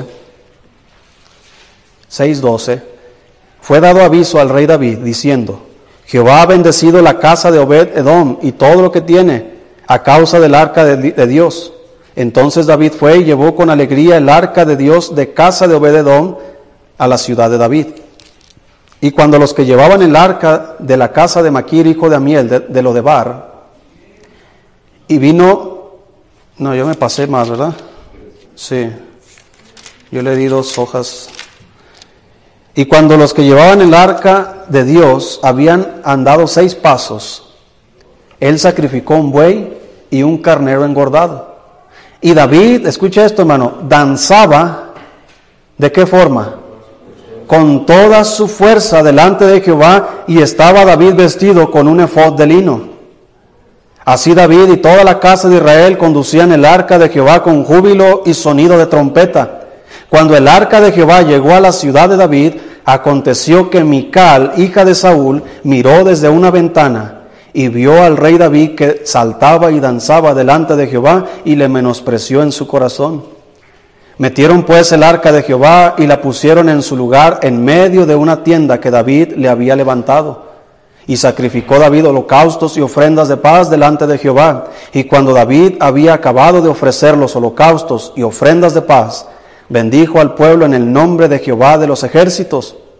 seis doce, fue dado aviso al rey David, diciendo, Jehová ha bendecido la casa de Obed-Edom y todo lo que tiene, a causa del arca de, de Dios. Entonces David fue y llevó con alegría el arca de Dios de casa de Obed-Edom a la ciudad de David. Y cuando los que llevaban el arca de la casa de Maquir, hijo de Amiel, de, de Lodebar, y vino... No, yo me pasé más, ¿verdad? Sí. Yo le di dos hojas. Y cuando los que llevaban el arca de Dios habían andado seis pasos, él sacrificó un buey y un carnero engordado. Y David, escucha esto, hermano, danzaba, ¿de qué forma? Con toda su fuerza delante de Jehová, y estaba David vestido con un efod de lino. Así David y toda la casa de Israel conducían el arca de Jehová con júbilo y sonido de trompeta. Cuando el arca de Jehová llegó a la ciudad de David, aconteció que Mical, hija de Saúl, miró desde una ventana y vio al rey David que saltaba y danzaba delante de Jehová, y le menospreció en su corazón. Metieron pues el arca de Jehová y la pusieron en su lugar en medio de una tienda que David le había levantado. Y sacrificó David holocaustos y ofrendas de paz delante de Jehová. Y cuando David había acabado de ofrecer los holocaustos y ofrendas de paz, bendijo al pueblo en el nombre de Jehová de los ejércitos.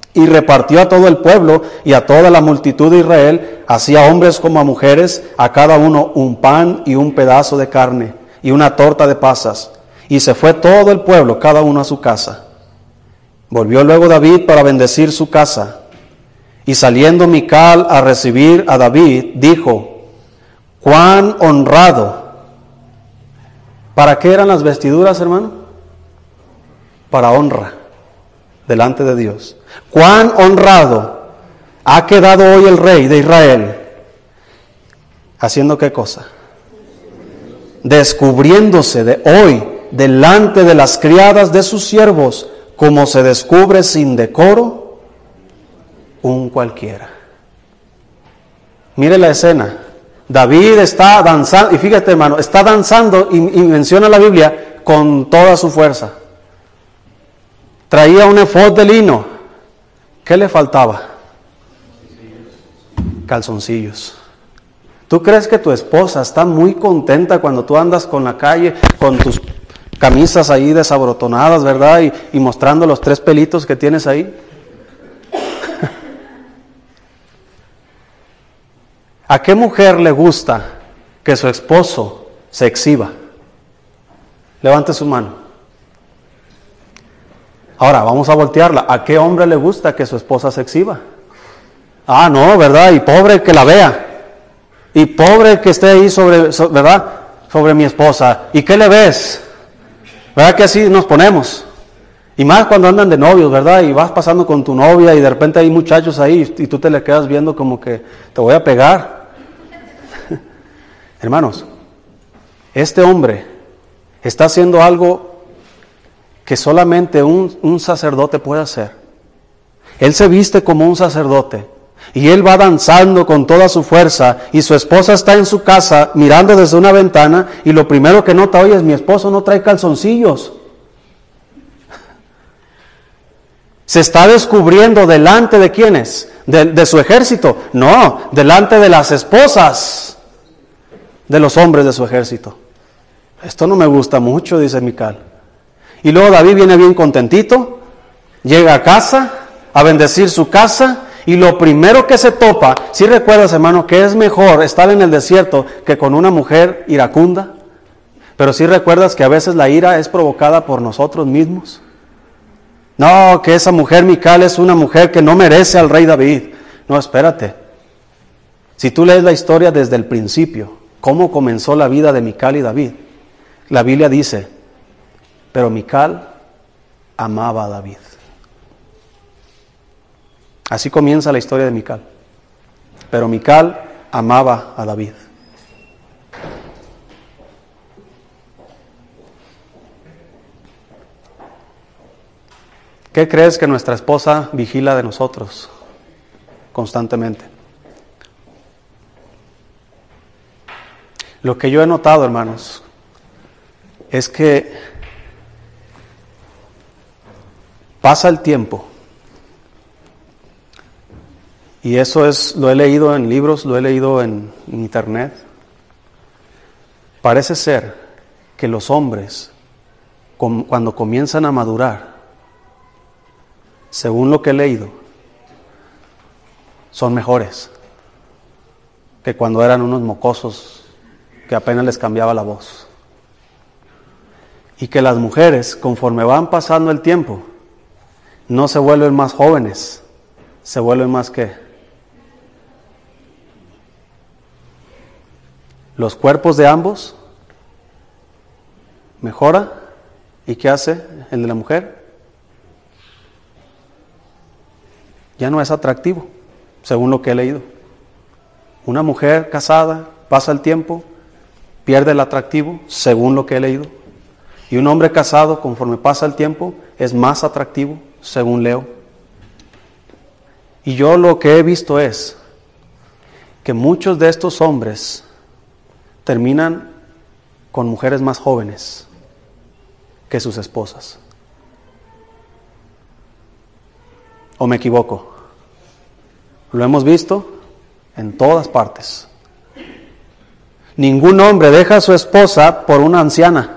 Y repartió a todo el pueblo y a toda la multitud de Israel, así a hombres como a mujeres, a cada uno un pan y un pedazo de carne y una torta de pasas. Y se fue todo el pueblo, cada uno a su casa. Volvió luego David para bendecir su casa. Y saliendo Mical a recibir a David, dijo: cuán honrado. ¿Para qué eran las vestiduras, hermano? Para honra delante de Dios. Cuán honrado ha quedado hoy el rey de Israel. ¿Haciendo qué cosa? Descubriéndose de hoy delante de las criadas de sus siervos, como se descubre sin decoro un cualquiera. Mire la escena. David está danzando, y fíjate, hermano, está danzando y, y menciona la Biblia con toda su fuerza. Traía un efod de lino. ¿Qué le faltaba? Calzoncillos. ¿Tú crees que tu esposa está muy contenta cuando tú andas con la calle con tus camisas ahí desabrotonadas, verdad? Y, y mostrando los tres pelitos que tienes ahí. ¿A qué mujer le gusta que su esposo se exhiba? Levante su mano. Ahora, vamos a voltearla. ¿A qué hombre le gusta que su esposa se exhiba? Ah, no, ¿verdad? Y pobre que la vea. Y pobre que esté ahí sobre, so, ¿verdad? Sobre mi esposa. ¿Y qué le ves? ¿Verdad que así nos ponemos? Y más cuando andan de novios, ¿verdad? Y vas pasando con tu novia y de repente hay muchachos ahí y tú te le quedas viendo como que te voy a pegar. Hermanos, este hombre está haciendo algo que solamente un, un sacerdote puede hacer. Él se viste como un sacerdote y él va danzando con toda su fuerza y su esposa está en su casa mirando desde una ventana y lo primero que nota, oye, es mi esposo no trae calzoncillos. Se está descubriendo delante de quiénes, de, de su ejército, no, delante de las esposas de los hombres de su ejército. Esto no me gusta mucho, dice Mical. Y luego David viene bien contentito, llega a casa, a bendecir su casa, y lo primero que se topa, si recuerdas, hermano, que es mejor estar en el desierto que con una mujer iracunda, pero si recuerdas que a veces la ira es provocada por nosotros mismos. No, que esa mujer Mical es una mujer que no merece al rey David. No, espérate. Si tú lees la historia desde el principio, cómo comenzó la vida de Mical y David, la Biblia dice: pero Mical amaba a David. Así comienza la historia de Mical. Pero Mical amaba a David. ¿Qué crees que nuestra esposa vigila de nosotros constantemente? Lo que yo he notado, hermanos, es que pasa el tiempo, y eso es, lo he leído en libros, lo he leído en, en internet. Parece ser que los hombres, com, cuando comienzan a madurar, según lo que he leído, son mejores que cuando eran unos mocosos que apenas les cambiaba la voz. Y que las mujeres, conforme van pasando el tiempo, no se vuelven más jóvenes, se vuelven más que los cuerpos de ambos mejora. ¿Y qué hace el de la mujer? Ya no es atractivo, según lo que he leído. Una mujer casada, pasa el tiempo, pierde el atractivo, según lo que he leído. Y un hombre casado, conforme pasa el tiempo, es más atractivo, según leo. Y yo lo que he visto es que muchos de estos hombres terminan con mujeres más jóvenes que sus esposas. ¿O me equivoco? Lo hemos visto en todas partes. Ningún hombre deja a su esposa por una anciana.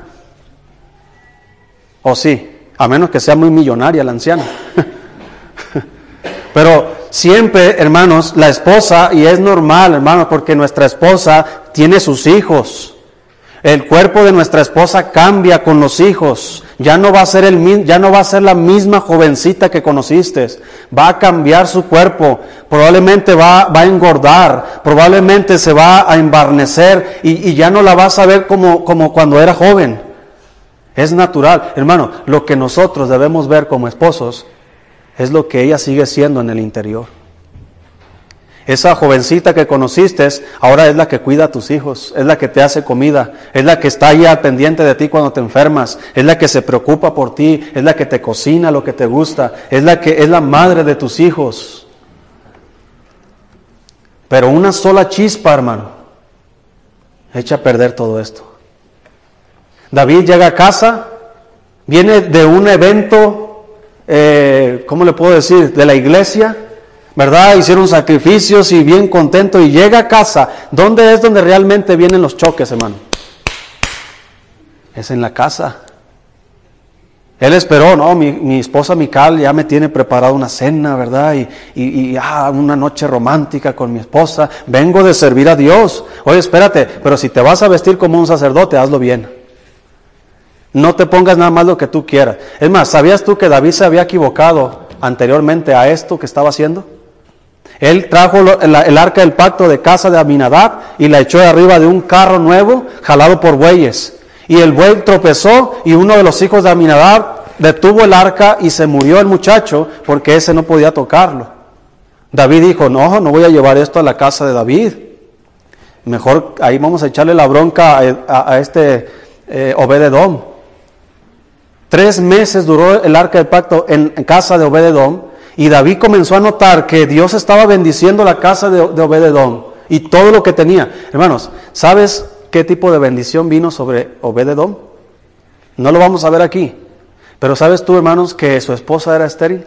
¿O sí? A menos que sea muy millonaria la anciana. Pero siempre, hermanos, la esposa, y es normal, hermanos, porque nuestra esposa tiene sus hijos. El cuerpo de nuestra esposa cambia con los hijos. Ya no va a ser el ya no va a ser la misma jovencita que conociste. Va a cambiar su cuerpo. Probablemente va, va a engordar. Probablemente se va a embarnecer y, y ya no la vas a ver como, como cuando era joven. Es natural. Hermano, lo que nosotros debemos ver como esposos es lo que ella sigue siendo en el interior. Esa jovencita que conociste ahora es la que cuida a tus hijos, es la que te hace comida, es la que está ahí al pendiente de ti cuando te enfermas, es la que se preocupa por ti, es la que te cocina lo que te gusta, es la que es la madre de tus hijos. Pero una sola chispa, hermano, echa a perder todo esto. David llega a casa, viene de un evento, eh, ¿cómo le puedo decir?, de la iglesia, ¿verdad? Hicieron sacrificios y bien contento, y llega a casa. ¿Dónde es donde realmente vienen los choques, hermano? Es en la casa. Él esperó, no, mi, mi esposa Mical ya me tiene preparado una cena, ¿verdad? Y, y, y ah, una noche romántica con mi esposa. Vengo de servir a Dios. Oye, espérate, pero si te vas a vestir como un sacerdote, hazlo bien. No te pongas nada más lo que tú quieras. Es más, ¿sabías tú que David se había equivocado anteriormente a esto que estaba haciendo? Él trajo el, el arca del pacto de casa de Aminadab y la echó de arriba de un carro nuevo jalado por bueyes. Y el buey tropezó y uno de los hijos de Aminadab detuvo el arca y se murió el muchacho porque ese no podía tocarlo. David dijo, no, no voy a llevar esto a la casa de David. Mejor ahí vamos a echarle la bronca a, a, a este eh, Obed-edom. Tres meses duró el arca del pacto en, en casa de Obed-edom. Y David comenzó a notar que Dios estaba bendiciendo la casa de, de Obed-edom y todo lo que tenía. Hermanos, ¿sabes qué tipo de bendición vino sobre Obed-edom? No lo vamos a ver aquí. Pero ¿sabes tú, hermanos, que su esposa era estéril?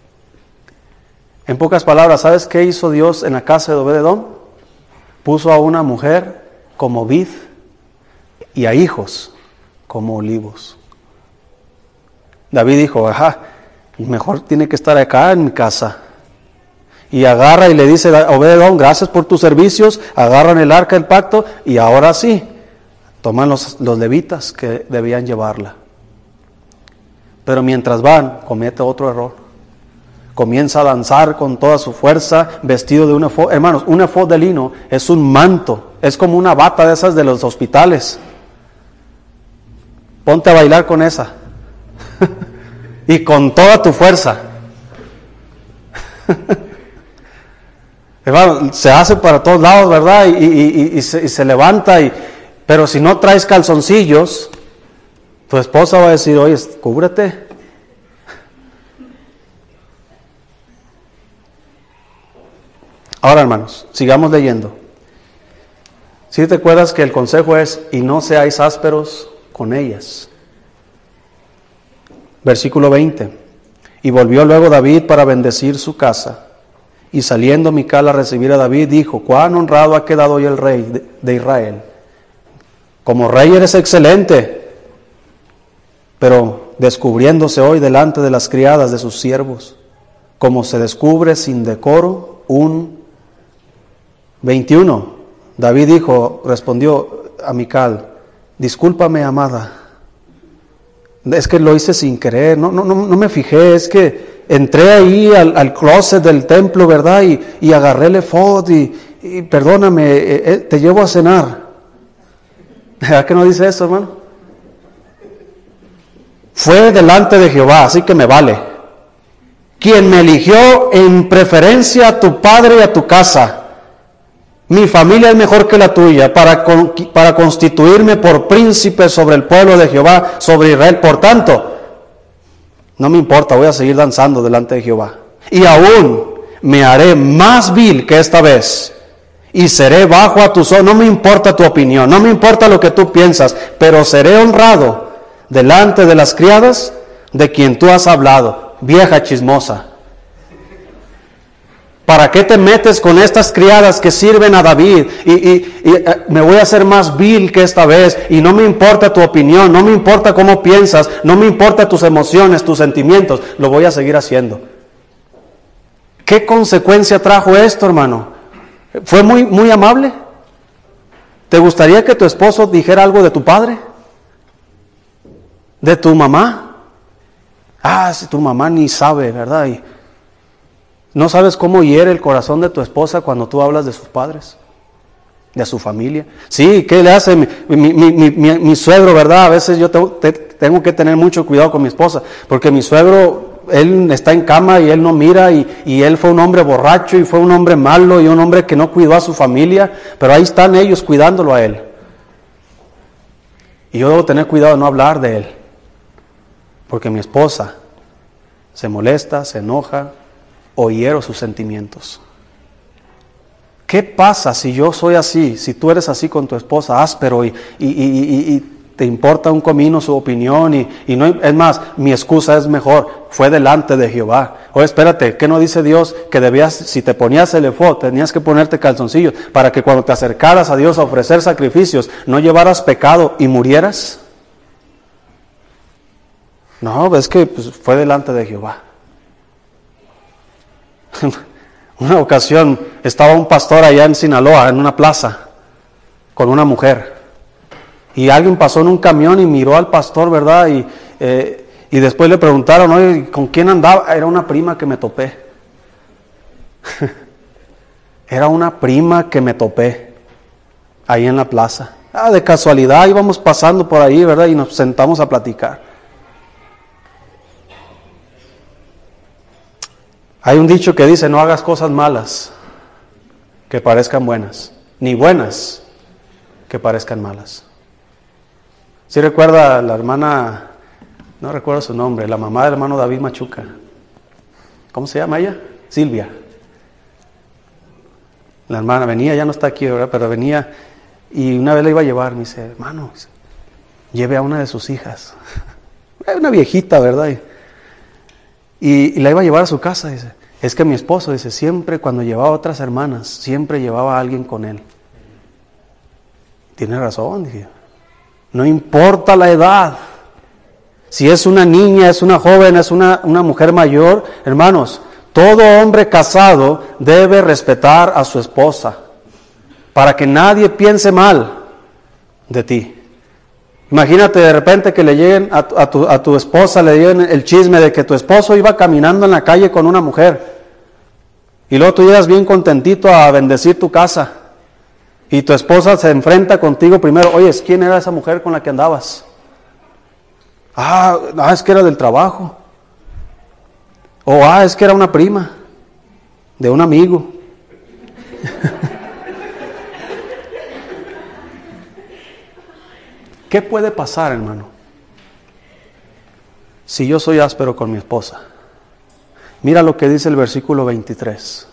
En pocas palabras, ¿sabes qué hizo Dios en la casa de Obed-edom? Puso a una mujer como vid y a hijos como olivos. David dijo, ajá, mejor tiene que estar acá en mi casa. Y agarra y le dice a Obed-edom, gracias por tus servicios, agarran el arca del pacto y ahora sí, toman los, los levitas que debían llevarla. Pero mientras van, comete otro error. Comienza a danzar con toda su fuerza, vestido de un efod. Hermanos, un efod de lino es un manto, es como una bata de esas de los hospitales. Ponte a bailar con esa. Y con toda tu fuerza. Hermano, se hace para todos lados, ¿verdad? Y, y, y, y, se, y se levanta, y, pero si no traes calzoncillos, tu esposa va a decir, oye, cúbrete. Ahora, hermanos, sigamos leyendo. Si te acuerdas que el consejo es, y no seáis ásperos con ellas. Versículo veinte. Y volvió luego David para bendecir su casa. Y saliendo Mical a recibir a David, dijo, cuán honrado ha quedado hoy el rey de, de Israel. Como rey eres excelente, pero descubriéndose hoy delante de las criadas de sus siervos, como se descubre sin decoro un veintiuno. David dijo, respondió a Mical, discúlpame, amada, es que lo hice sin querer, no, no, no, no me fijé, es que entré ahí al, al closet del templo, ¿verdad? Y, y agarré el efod y, y perdóname, eh, eh, te llevo a cenar. ¿Verdad que no dice eso, hermano? Fue delante de Jehová, así que me vale. Quien me eligió en preferencia a tu padre y a tu casa. Mi familia es mejor que la tuya, para, con, para constituirme por príncipe sobre el pueblo de Jehová, sobre Israel. Por tanto, no me importa, voy a seguir danzando delante de Jehová. Y aún me haré más vil que esta vez, y seré bajo a tus ojos. No me importa tu opinión, no me importa lo que tú piensas, pero seré honrado delante de las criadas de quien tú has hablado, vieja chismosa. ¿Para qué te metes con estas criadas que sirven a David? Y, y, y eh, me voy a hacer más vil que esta vez. Y no me importa tu opinión, no me importa cómo piensas, no me importa tus emociones, tus sentimientos. Lo voy a seguir haciendo. ¿Qué consecuencia trajo esto, hermano? ¿Fue muy, muy amable? ¿Te gustaría que tu esposo dijera algo de tu padre? ¿De tu mamá? Ah, si tu mamá ni sabe, ¿verdad? Y no sabes cómo hiere el corazón de tu esposa cuando tú hablas de sus padres, de su familia. Sí, ¿qué le hace mi, mi, mi, mi, mi, mi suegro, verdad? A veces yo tengo, te, tengo que tener mucho cuidado con mi esposa, porque mi suegro, él está en cama y él no mira, y, y él fue un hombre borracho y fue un hombre malo y un hombre que no cuidó a su familia, pero ahí están ellos cuidándolo a él. Y yo debo tener cuidado de no hablar de él, porque mi esposa se molesta, se enoja o hiero sus sentimientos. ¿Qué pasa si yo soy así, si tú eres así con tu esposa, áspero, y, y, y, y, y te importa un comino su opinión, y, y no, es más, mi excusa es mejor, fue delante de Jehová? Oye, espérate, ¿qué no dice Dios que debías, si te ponías el efod, tenías que ponerte calzoncillos para que cuando te acercaras a Dios a ofrecer sacrificios, no llevaras pecado y murieras? No, es que pues, fue delante de Jehová. Una ocasión estaba un pastor allá en Sinaloa, en una plaza, con una mujer. Y alguien pasó en un camión y miró al pastor, ¿verdad? Y, eh, y después le preguntaron, oye, ¿con quién andaba? Era una prima que me topé. Era una prima que me topé ahí en la plaza. Ah, de casualidad íbamos pasando por ahí, ¿verdad? Y nos sentamos a platicar. Hay un dicho que dice, no hagas cosas malas que parezcan buenas, ni buenas que parezcan malas. ¿Sí recuerda la hermana, no recuerdo su nombre, la mamá del hermano David Machuca? ¿Cómo se llama ella? Silvia. La hermana venía, ya no está aquí, ¿verdad? Pero venía y una vez la iba a llevar, me dice, hermano, lleve a una de sus hijas. Una viejita, ¿verdad? Y, Y, y la iba a llevar a su casa, dice. Es que mi esposo, dice, siempre cuando llevaba a otras hermanas, siempre llevaba a alguien con él. Tiene razón, dije. No importa la edad. Si es una niña, es una joven, es una, una mujer mayor, hermanos, todo hombre casado debe respetar a su esposa, para que nadie piense mal de ti. Imagínate de repente que le lleguen a tu, a, tu, a tu esposa, le lleguen el chisme de que tu esposo iba caminando en la calle con una mujer. Y luego tú llegas bien contentito a bendecir tu casa. Y tu esposa se enfrenta contigo primero. Oye, ¿quién era esa mujer con la que andabas? Ah, ah, es que era del trabajo. O ah, es que era una prima de un amigo. ¿Qué puede pasar, hermano, si yo soy áspero con mi esposa? Mira lo que dice el versículo veintitrés.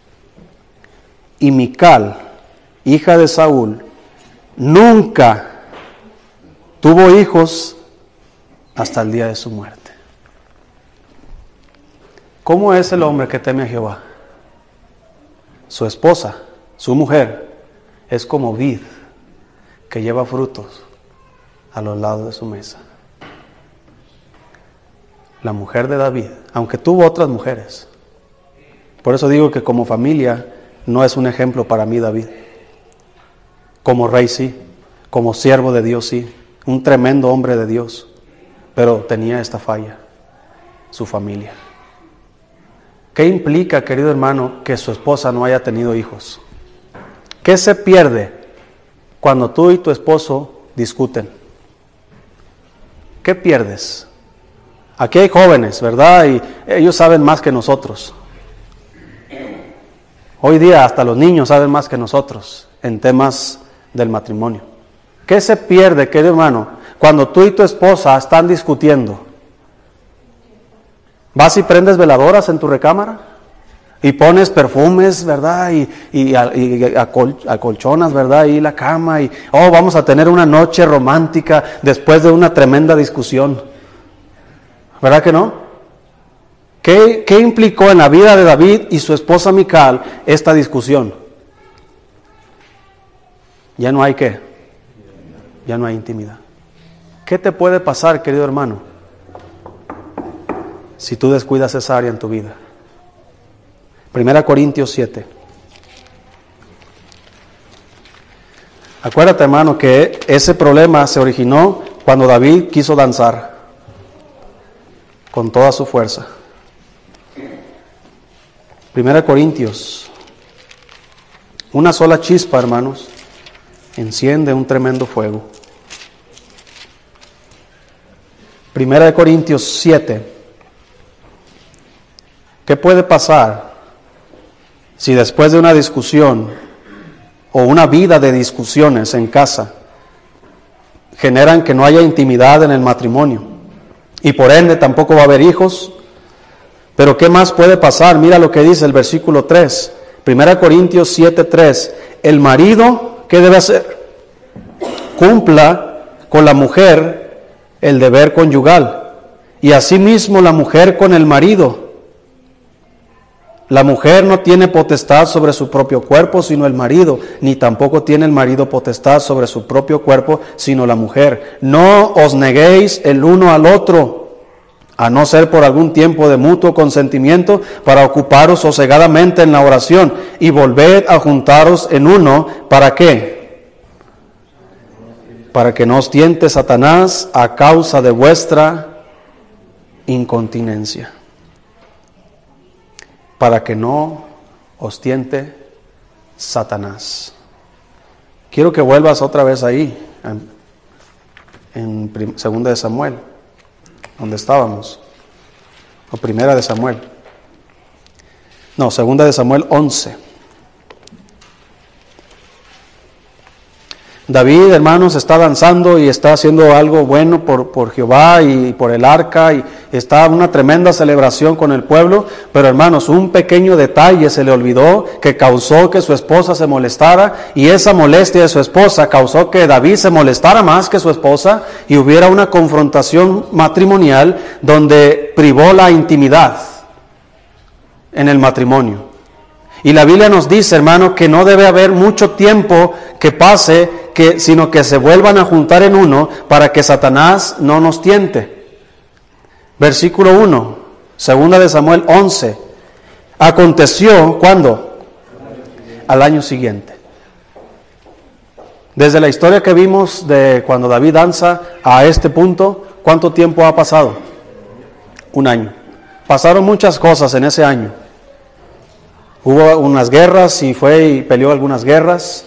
Y Mical, hija de Saúl, nunca tuvo hijos hasta el día de su muerte. ¿Cómo es el hombre que teme a Jehová? Su esposa, su mujer, es como vid que lleva frutos a los lados de su mesa. La mujer de David, aunque tuvo otras mujeres. Por eso digo que como familia no es un ejemplo para mí David. Como rey sí, como siervo de Dios sí, un tremendo hombre de Dios, pero tenía esta falla, su familia. ¿Qué implica, querido hermano, que su esposa no haya tenido hijos? ¿Qué se pierde cuando tú y tu esposo discuten? ¿Qué pierdes? Aquí hay jóvenes, ¿verdad? Y ellos saben más que nosotros. Hoy día hasta los niños saben más que nosotros en temas del matrimonio. ¿Qué se pierde, querido hermano, cuando tú y tu esposa están discutiendo? ¿Vas y prendes veladoras en tu recámara? Y pones perfumes, ¿verdad? Y, y, y acol, acolchonas, ¿verdad? Y la cama. Y, oh, vamos a tener una noche romántica después de una tremenda discusión. ¿Verdad que no? ¿Qué, qué implicó en la vida de David y su esposa Mical esta discusión? Ya no hay qué. Ya no hay intimidad. ¿Qué te puede pasar, querido hermano, si tú descuidas esa área en tu vida? Primera Corintios siete. Acuérdate, hermano, que ese problema se originó cuando David quiso danzar con toda su fuerza. Primera Corintios. Una sola chispa, hermanos, enciende un tremendo fuego. Primera de Corintios siete. ¿Qué puede pasar si después de una discusión o una vida de discusiones en casa generan que no haya intimidad en el matrimonio y por ende tampoco va a haber hijos? Pero ¿qué más puede pasar? Mira lo que dice el versículo tres, Primera Corintios siete tres. El marido, ¿qué debe hacer? Cumpla con la mujer el deber conyugal, y asimismo la mujer con el marido. La mujer no tiene potestad sobre su propio cuerpo, sino el marido, ni tampoco tiene el marido potestad sobre su propio cuerpo, sino la mujer. No os neguéis el uno al otro, a no ser por algún tiempo de mutuo consentimiento, para ocuparos sosegadamente en la oración, y volved a juntaros en uno. ¿Para qué? Para que no os tiente Satanás a causa de vuestra incontinencia. Para que no os tiente Satanás. Quiero que vuelvas otra vez ahí, en, en Segunda de Samuel, donde estábamos, o Primera de Samuel. No, Segunda de Samuel once. David, hermanos, está danzando y está haciendo algo bueno por, por Jehová y por el arca, y está una tremenda celebración con el pueblo, pero hermanos, un pequeño detalle se le olvidó que causó que su esposa se molestara, y esa molestia de su esposa causó que David se molestara más que su esposa y hubiera una confrontación matrimonial donde privó la intimidad en el matrimonio. Y la Biblia nos dice, hermano, que no debe haber mucho tiempo que pase, que, sino que se vuelvan a juntar en uno para que Satanás no nos tiente. Versículo uno, Segunda de Samuel once. Aconteció, ¿cuándo? Al año siguiente. Desde la historia que vimos de cuando David danza a este punto, ¿cuánto tiempo ha pasado? Un año. Pasaron muchas cosas en ese año. Hubo unas guerras y fue y peleó algunas guerras.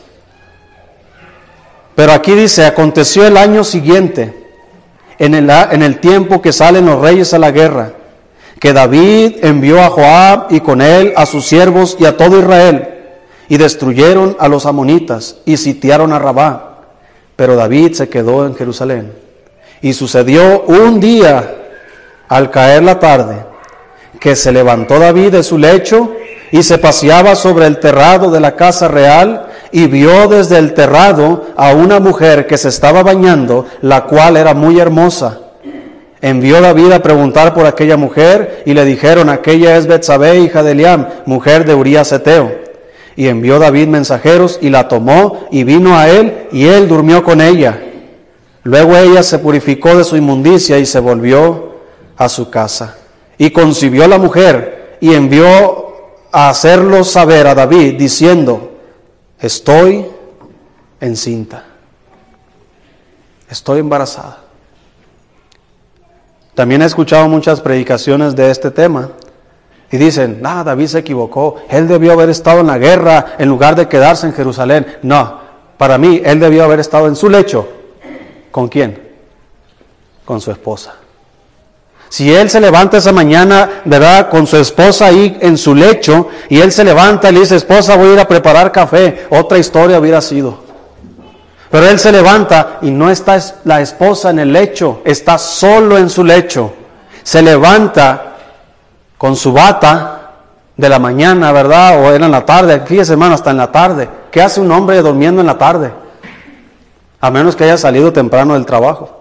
Pero aquí dice, aconteció el año siguiente, en el, en el tiempo que salen los reyes a la guerra, que David envió a Joab y con él a sus siervos y a todo Israel, y destruyeron a los amonitas y sitiaron a Rabá. Pero David se quedó en Jerusalén. Y sucedió un día, al caer la tarde, que se levantó David de su lecho y se paseaba sobre el terrado de la casa real, y vio desde el terrado a una mujer que se estaba bañando, la cual era muy hermosa. Envió David a preguntar por aquella mujer, y le dijeron, aquella es Betsabé, hija de Eliam, mujer de Urías Eteo. Y envió David mensajeros, y la tomó, y vino a él, y él durmió con ella. Luego ella se purificó de su inmundicia, y se volvió a su casa. Y concibió la mujer, y envió a hacerlo saber a David, diciendo, estoy encinta, estoy embarazada. También he escuchado muchas predicaciones de este tema y dicen, ah, David se equivocó, él debió haber estado en la guerra en lugar de quedarse en Jerusalén. No, para mí, él debió haber estado en su lecho. ¿Con quién? Con su esposa. Si él se levanta esa mañana, ¿verdad?, con su esposa ahí en su lecho, y él se levanta y le dice, esposa, voy a ir a preparar café, otra historia hubiera sido. Pero él se levanta y no está la esposa en el lecho, está solo en su lecho. Se levanta con su bata de la mañana, ¿verdad?, o era en la tarde, fíjese, hermano, hasta en la tarde. ¿Qué hace un hombre durmiendo en la tarde? A menos que haya salido temprano del trabajo.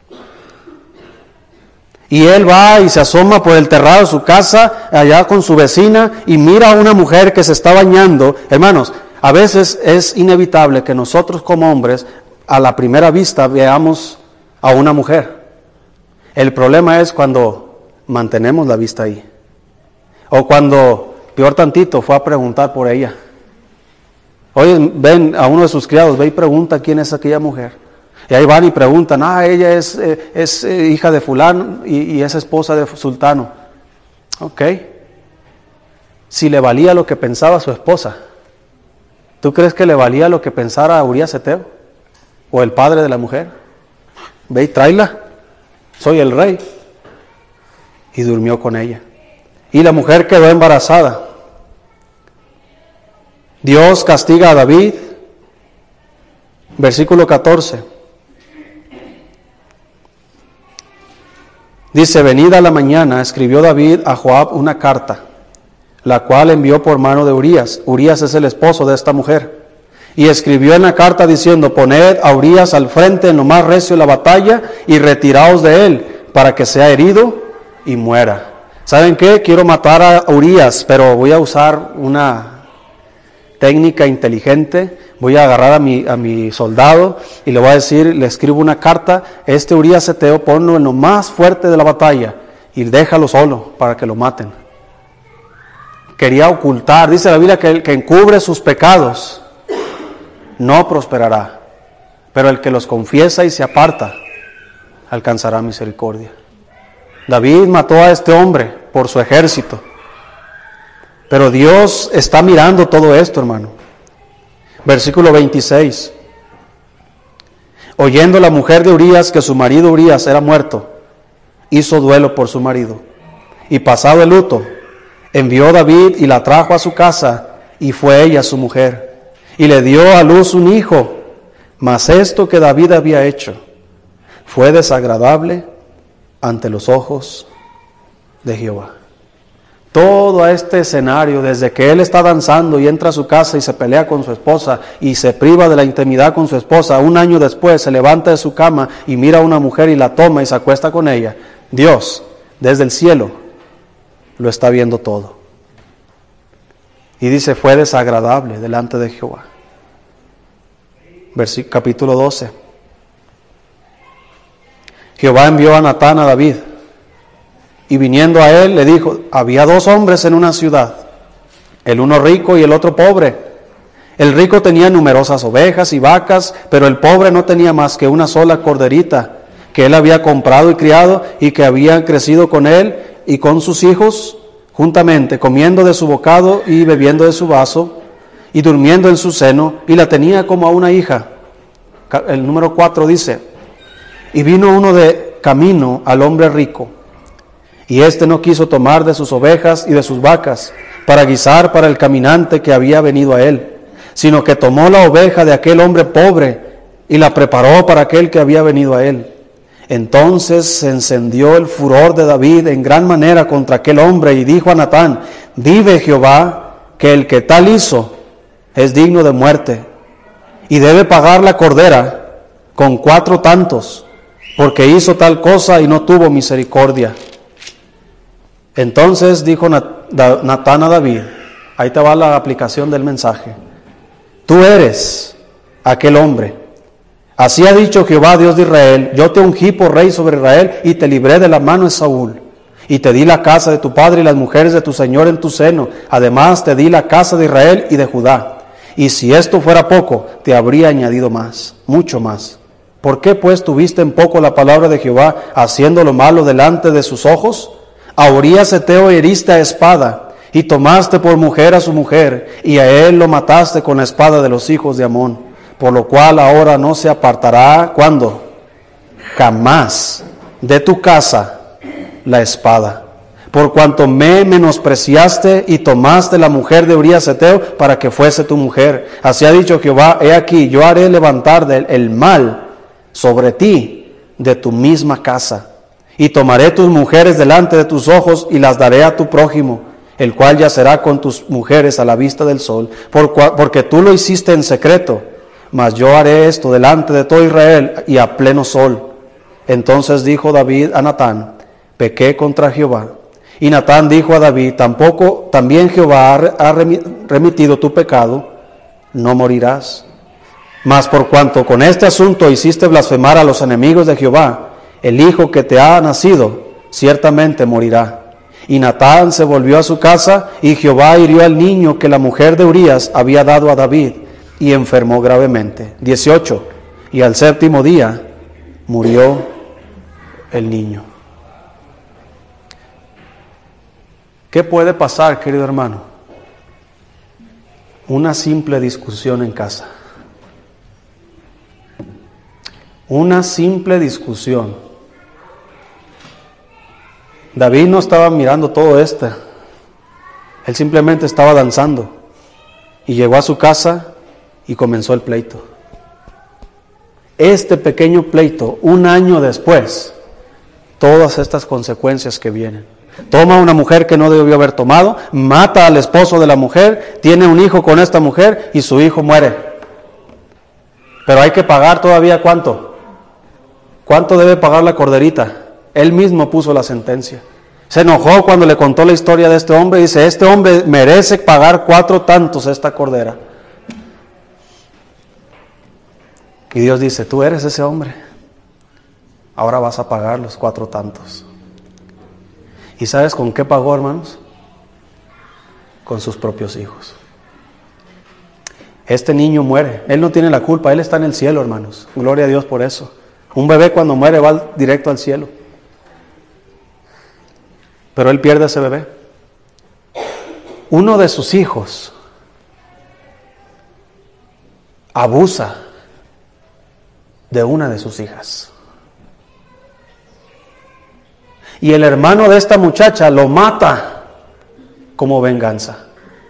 Y él va y se asoma por el terrado de su casa, allá con su vecina, y mira a una mujer que se está bañando. Hermanos, a veces es inevitable que nosotros como hombres, a la primera vista, veamos a una mujer. El problema es cuando mantenemos la vista ahí. O cuando peor tantito, fue a preguntar por ella. Oye, ven a uno de sus criados, ve y pregunta quién es aquella mujer. Y ahí van y preguntan, ah, ella es, eh, es eh, hija de fulano y, y es esposa de sultano. Ok. Si le valía lo que pensaba su esposa, ¿tú crees que le valía lo que pensara Urías Eteo? ¿O el padre de la mujer? Ve y tráela, soy el rey. Y durmió con ella. Y la mujer quedó embarazada. Dios castiga a David. Versículo catorce. Dice, venida la mañana, escribió David a Joab una carta, la cual envió por mano de Urías. Urías es el esposo de esta mujer. Y escribió en la carta diciendo, poned a Urías al frente en lo más recio de la batalla y retiraos de él, para que sea herido y muera. ¿Saben qué? Quiero matar a Urías, pero voy a usar una técnica inteligente. Voy a agarrar a mi, a mi soldado y le voy a decir, le escribo una carta, este Urías Eteo, ponlo en lo más fuerte de la batalla y déjalo solo para que lo maten. Quería ocultar, dice la Biblia que el que encubre sus pecados no prosperará, pero el que los confiesa y se aparta alcanzará misericordia. David mató a este hombre por su ejército, pero Dios está mirando todo esto, hermano. Versículo veintiséis. Oyendo la mujer de Urías que su marido Urías era muerto, hizo duelo por su marido. Y pasado el luto, envió David y la trajo a su casa, y fue ella su mujer. Y le dio a luz un hijo. Mas esto que David había hecho fue desagradable ante los ojos de Jehová. Todo este escenario, desde que él está danzando y entra a su casa y se pelea con su esposa y se priva de la intimidad con su esposa, un año después se levanta de su cama y mira a una mujer y la toma y se acuesta con ella. Dios, desde el cielo, lo está viendo todo. Y dice, fue desagradable delante de Jehová. Versículo, capítulo doce. Jehová envió a Natán a David. Y viniendo a él, le dijo, había dos hombres en una ciudad, el uno rico y el otro pobre. El rico tenía numerosas ovejas y vacas, pero el pobre no tenía más que una sola corderita, que él había comprado y criado, y que había crecido con él y con sus hijos, juntamente, comiendo de su bocado y bebiendo de su vaso, y durmiendo en su seno, y la tenía como a una hija. El número cuatro dice, y vino uno de camino al hombre rico, y éste no quiso tomar de sus ovejas y de sus vacas para guisar para el caminante que había venido a él, sino que tomó la oveja de aquel hombre pobre y la preparó para aquel que había venido a él. Entonces se encendió el furor de David en gran manera contra aquel hombre y dijo a Natán, vive Jehová, que el que tal hizo es digno de muerte y debe pagar la cordera con cuatro tantos, porque hizo tal cosa y no tuvo misericordia. Entonces dijo Natán a David, ahí te va la aplicación del mensaje, tú eres aquel hombre. Así ha dicho Jehová Dios de Israel, yo te ungí por rey sobre Israel y te libré de la mano de Saúl. Y te di la casa de tu padre y las mujeres de tu señor en tu seno. Además te di la casa de Israel y de Judá. Y si esto fuera poco, te habría añadido más, mucho más. ¿Por qué pues tuviste en poco la palabra de Jehová, haciendo lo malo delante de sus ojos? A Urías Eteo heriste a espada, y tomaste por mujer a su mujer, y a él lo mataste con la espada de los hijos de Amón, por lo cual ahora no se apartará, ¿cuándo? Jamás de tu casa la espada, por cuanto me menospreciaste y tomaste la mujer de Urías Eteo para que fuese tu mujer. Así ha dicho Jehová, he aquí, yo haré levantar del, el mal sobre ti de tu misma casa. Y tomaré tus mujeres delante de tus ojos y las daré a tu prójimo, el cual yacerá con tus mujeres a la vista del sol, por cua, porque tú lo hiciste en secreto, mas yo haré esto delante de todo Israel y a pleno sol. Entonces dijo David a Natán, pequé contra Jehová. Y Natán dijo a David, tampoco también Jehová ha remitido tu pecado, no morirás. Mas por cuanto con este asunto hiciste blasfemar a los enemigos de Jehová, el hijo que te ha nacido ciertamente morirá. Y Natán se volvió a su casa, y Jehová hirió al niño que la mujer de Urías había dado a David, y enfermó gravemente. dieciocho. Y al séptimo día murió el niño. ¿Qué puede pasar, querido hermano? Una simple discusión en casa. Una simple discusión. David no estaba mirando todo esto. Él simplemente estaba danzando. Y llegó a su casa y comenzó el pleito. Este pequeño pleito, un año después, todas estas consecuencias que vienen. Toma a una mujer que no debió haber tomado, mata al esposo de la mujer, tiene un hijo con esta mujer y su hijo muere. Pero hay que pagar todavía ¿cuánto? ¿Cuánto debe pagar la corderita? Él mismo puso la sentencia. Se enojó cuando le contó la historia de este hombre y dice, este hombre merece pagar cuatro tantos esta cordera. Y Dios dice, tú eres ese hombre, ahora vas a pagar los cuatro tantos. ¿Y sabes con qué pagó, hermanos? Con sus propios hijos. Este niño muere, él no tiene la culpa, él está en el cielo, hermanos. Gloria a Dios por eso. Un bebé cuando muere va directo al cielo. Pero él pierde a ese bebé. Uno de sus hijos abusa de una de sus hijas. Y el hermano de esta muchacha lo mata como venganza.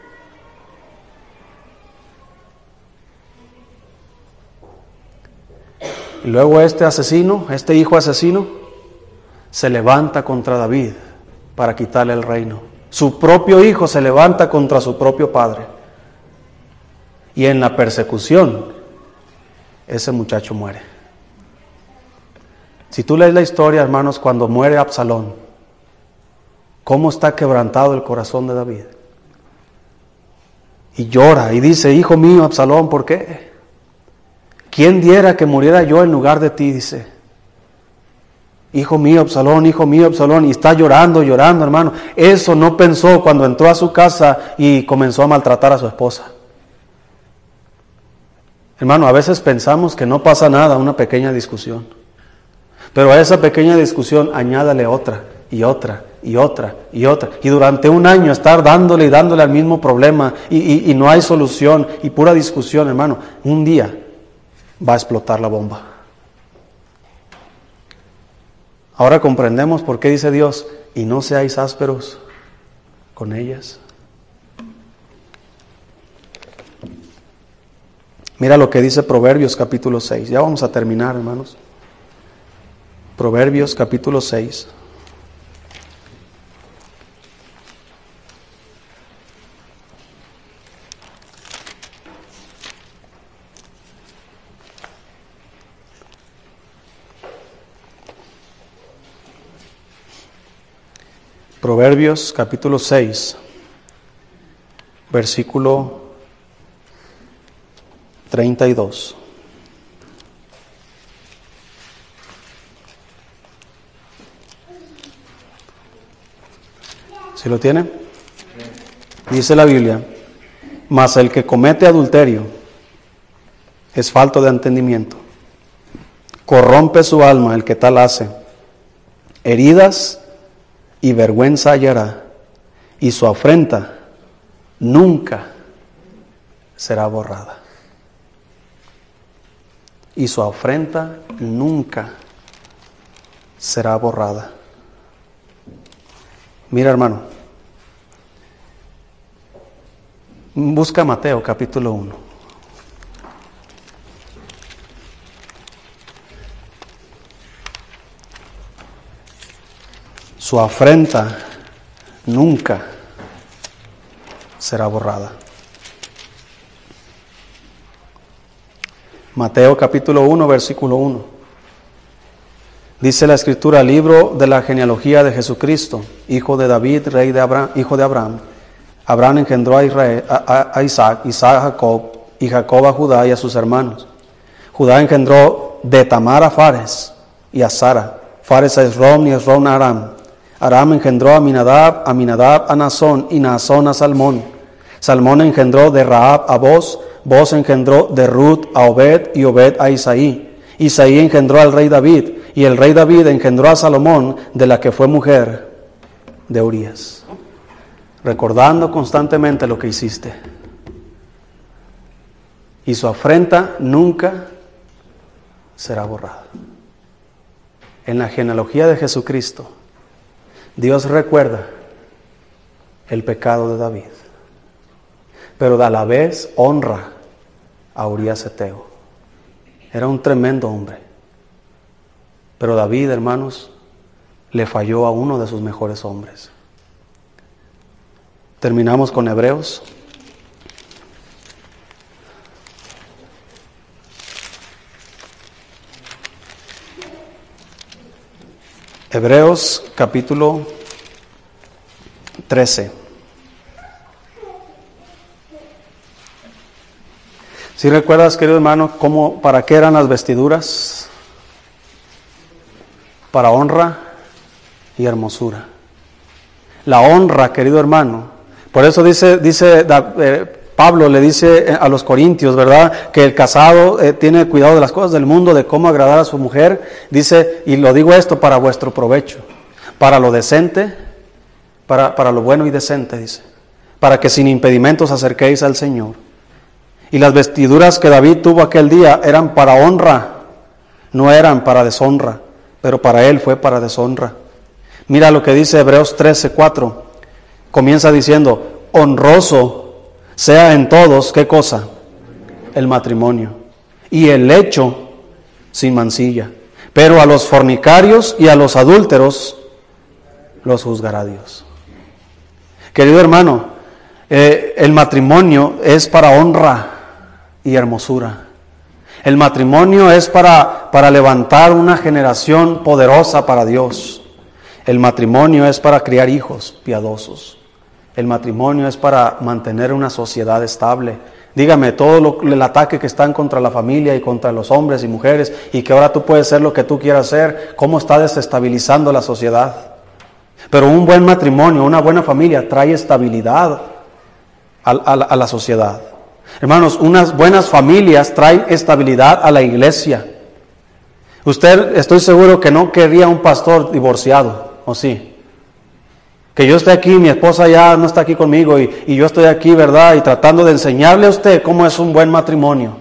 Y luego este asesino, este hijo asesino, se levanta contra David para quitarle el reino. Su propio hijo se levanta contra su propio padre. Y en la persecución, ese muchacho muere. Si tú lees la historia, hermanos, cuando muere Absalón, cómo está quebrantado el corazón de David. Y llora y dice, hijo mío, Absalón, ¿por qué? ¿Quién diera que muriera yo en lugar de ti? Dice, hijo mío, Absalón, hijo mío, Absalón, y está llorando, llorando, hermano. Eso no pensó cuando entró a su casa y comenzó a maltratar a su esposa. Hermano, a veces pensamos que no pasa nada, una pequeña discusión. Pero a esa pequeña discusión añádale otra, y otra, y otra, y otra. Y durante un año estar dándole y dándole al mismo problema, y, y, y no hay solución, y pura discusión, hermano. Un día va a explotar la bomba. Ahora comprendemos por qué dice Dios, y no seáis ásperos con ellas. Mira lo que dice Proverbios capítulo seis. Ya vamos a terminar, hermanos. Proverbios capítulo seis. Proverbios capítulo seis, versículo treinta y dos. ¿Sí lo tiene? Dice la Biblia, mas el que comete adulterio es falto de entendimiento. Corrompe su alma el que tal hace. Heridas y vergüenza hallará, y su afrenta nunca será borrada. Y su afrenta nunca será borrada. Mira, hermano, busca Mateo capítulo uno. Su afrenta nunca será borrada. Mateo capítulo uno, versículo uno. Dice la Escritura, libro de la genealogía de Jesucristo, hijo de David, rey de Abraham, hijo de Abraham. Abraham engendró a, Israel, a, a Isaac, Isaac a Jacob, y Jacob a Judá y a sus hermanos. Judá engendró de Tamar a Fares y a Sara, Fares a Esrom y Esrom a Aram. Aram engendró a Aminadab, Aminadab a Naasón, y Naasón a Salmón. Salmón engendró de Rahab a Boz, Boz engendró de Ruth a Obed, y Obed a Isaí. Isaí engendró al rey David, y el rey David engendró a Salomón, de la que fue mujer de Urías. Recordando constantemente lo que hiciste. Y su afrenta nunca será borrada. En la genealogía de Jesucristo, Dios recuerda el pecado de David, pero a la vez honra a Urías Eteo. Era un tremendo hombre, pero David, hermanos, le falló a uno de sus mejores hombres. Terminamos con Hebreos. Hebreos capítulo trece. ¿Sí recuerdas, querido hermano, cómo, para qué eran las vestiduras? Para honra y hermosura. La honra, querido hermano. Por eso dice, dice eh, Pablo le dice a los corintios, ¿verdad?, que el casado eh, tiene cuidado de las cosas del mundo, de cómo agradar a su mujer. Dice, y lo digo esto para vuestro provecho, para lo decente, para, para lo bueno y decente, dice, para que sin impedimentos acerquéis al Señor. Y las vestiduras que David tuvo aquel día eran para honra, no eran para deshonra, pero para él fue para deshonra. Mira lo que dice Hebreos trece, cuatro. Comienza diciendo, honroso sea en todos, ¿qué cosa? El matrimonio. Y el lecho sin mancilla. Pero a los fornicarios y a los adúlteros los juzgará Dios. Querido hermano, eh, el matrimonio es para honra y hermosura. El matrimonio es para, para levantar una generación poderosa para Dios. El matrimonio es para criar hijos piadosos. El matrimonio es para mantener una sociedad estable. Dígame, todo lo, el ataque que están contra la familia y contra los hombres y mujeres, y que ahora tú puedes ser lo que tú quieras ser, cómo está desestabilizando la sociedad. Pero un buen matrimonio, una buena familia trae estabilidad a, a, a la sociedad. Hermanos, unas buenas familias traen estabilidad a la iglesia. Usted, estoy seguro que no querría un pastor divorciado, ¿o sí? Que yo esté aquí, mi esposa ya no está aquí conmigo y, y yo estoy aquí, ¿verdad? Y tratando de enseñarle a usted cómo es un buen matrimonio.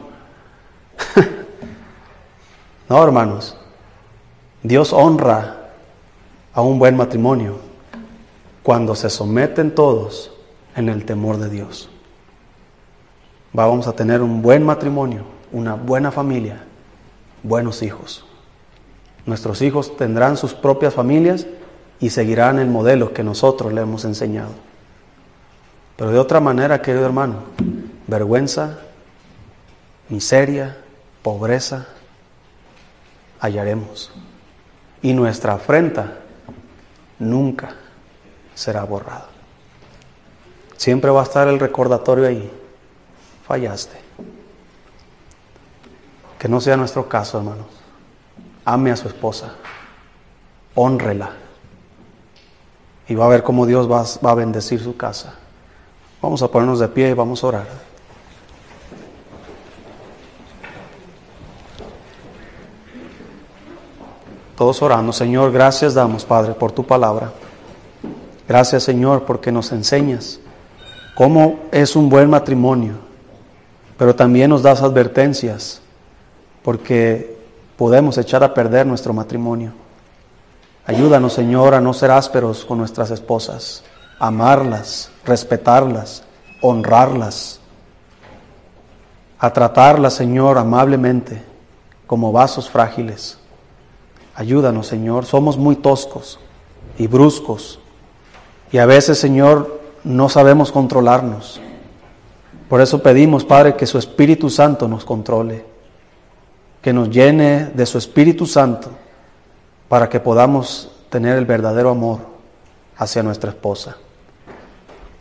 No, hermanos. Dios honra a un buen matrimonio cuando se someten todos en el temor de Dios. Vamos a tener un buen matrimonio, una buena familia, buenos hijos. Nuestros hijos tendrán sus propias familias y seguirán el modelo que nosotros le hemos enseñado. Pero de otra manera, querido hermano, vergüenza, miseria, pobreza, hallaremos. Y nuestra afrenta nunca será borrada. Siempre va a estar el recordatorio ahí. Fallaste. Que no sea nuestro caso, hermanos. Ame a su esposa. Hónrela. Y va a ver cómo Dios va, va a bendecir su casa. Vamos a ponernos de pie y vamos a orar. Todos orando. Señor, gracias damos, Padre, por tu palabra. Gracias, Señor, porque nos enseñas cómo es un buen matrimonio, pero también nos das advertencias, porque podemos echar a perder nuestro matrimonio. Ayúdanos, Señor, a no ser ásperos con nuestras esposas, amarlas, respetarlas, honrarlas, a tratarlas, Señor, amablemente, como vasos frágiles. Ayúdanos, Señor, somos muy toscos y bruscos, y a veces, Señor, no sabemos controlarnos. Por eso pedimos, Padre, que su Espíritu Santo nos controle, que nos llene de su Espíritu Santo, para que podamos tener el verdadero amor hacia nuestra esposa.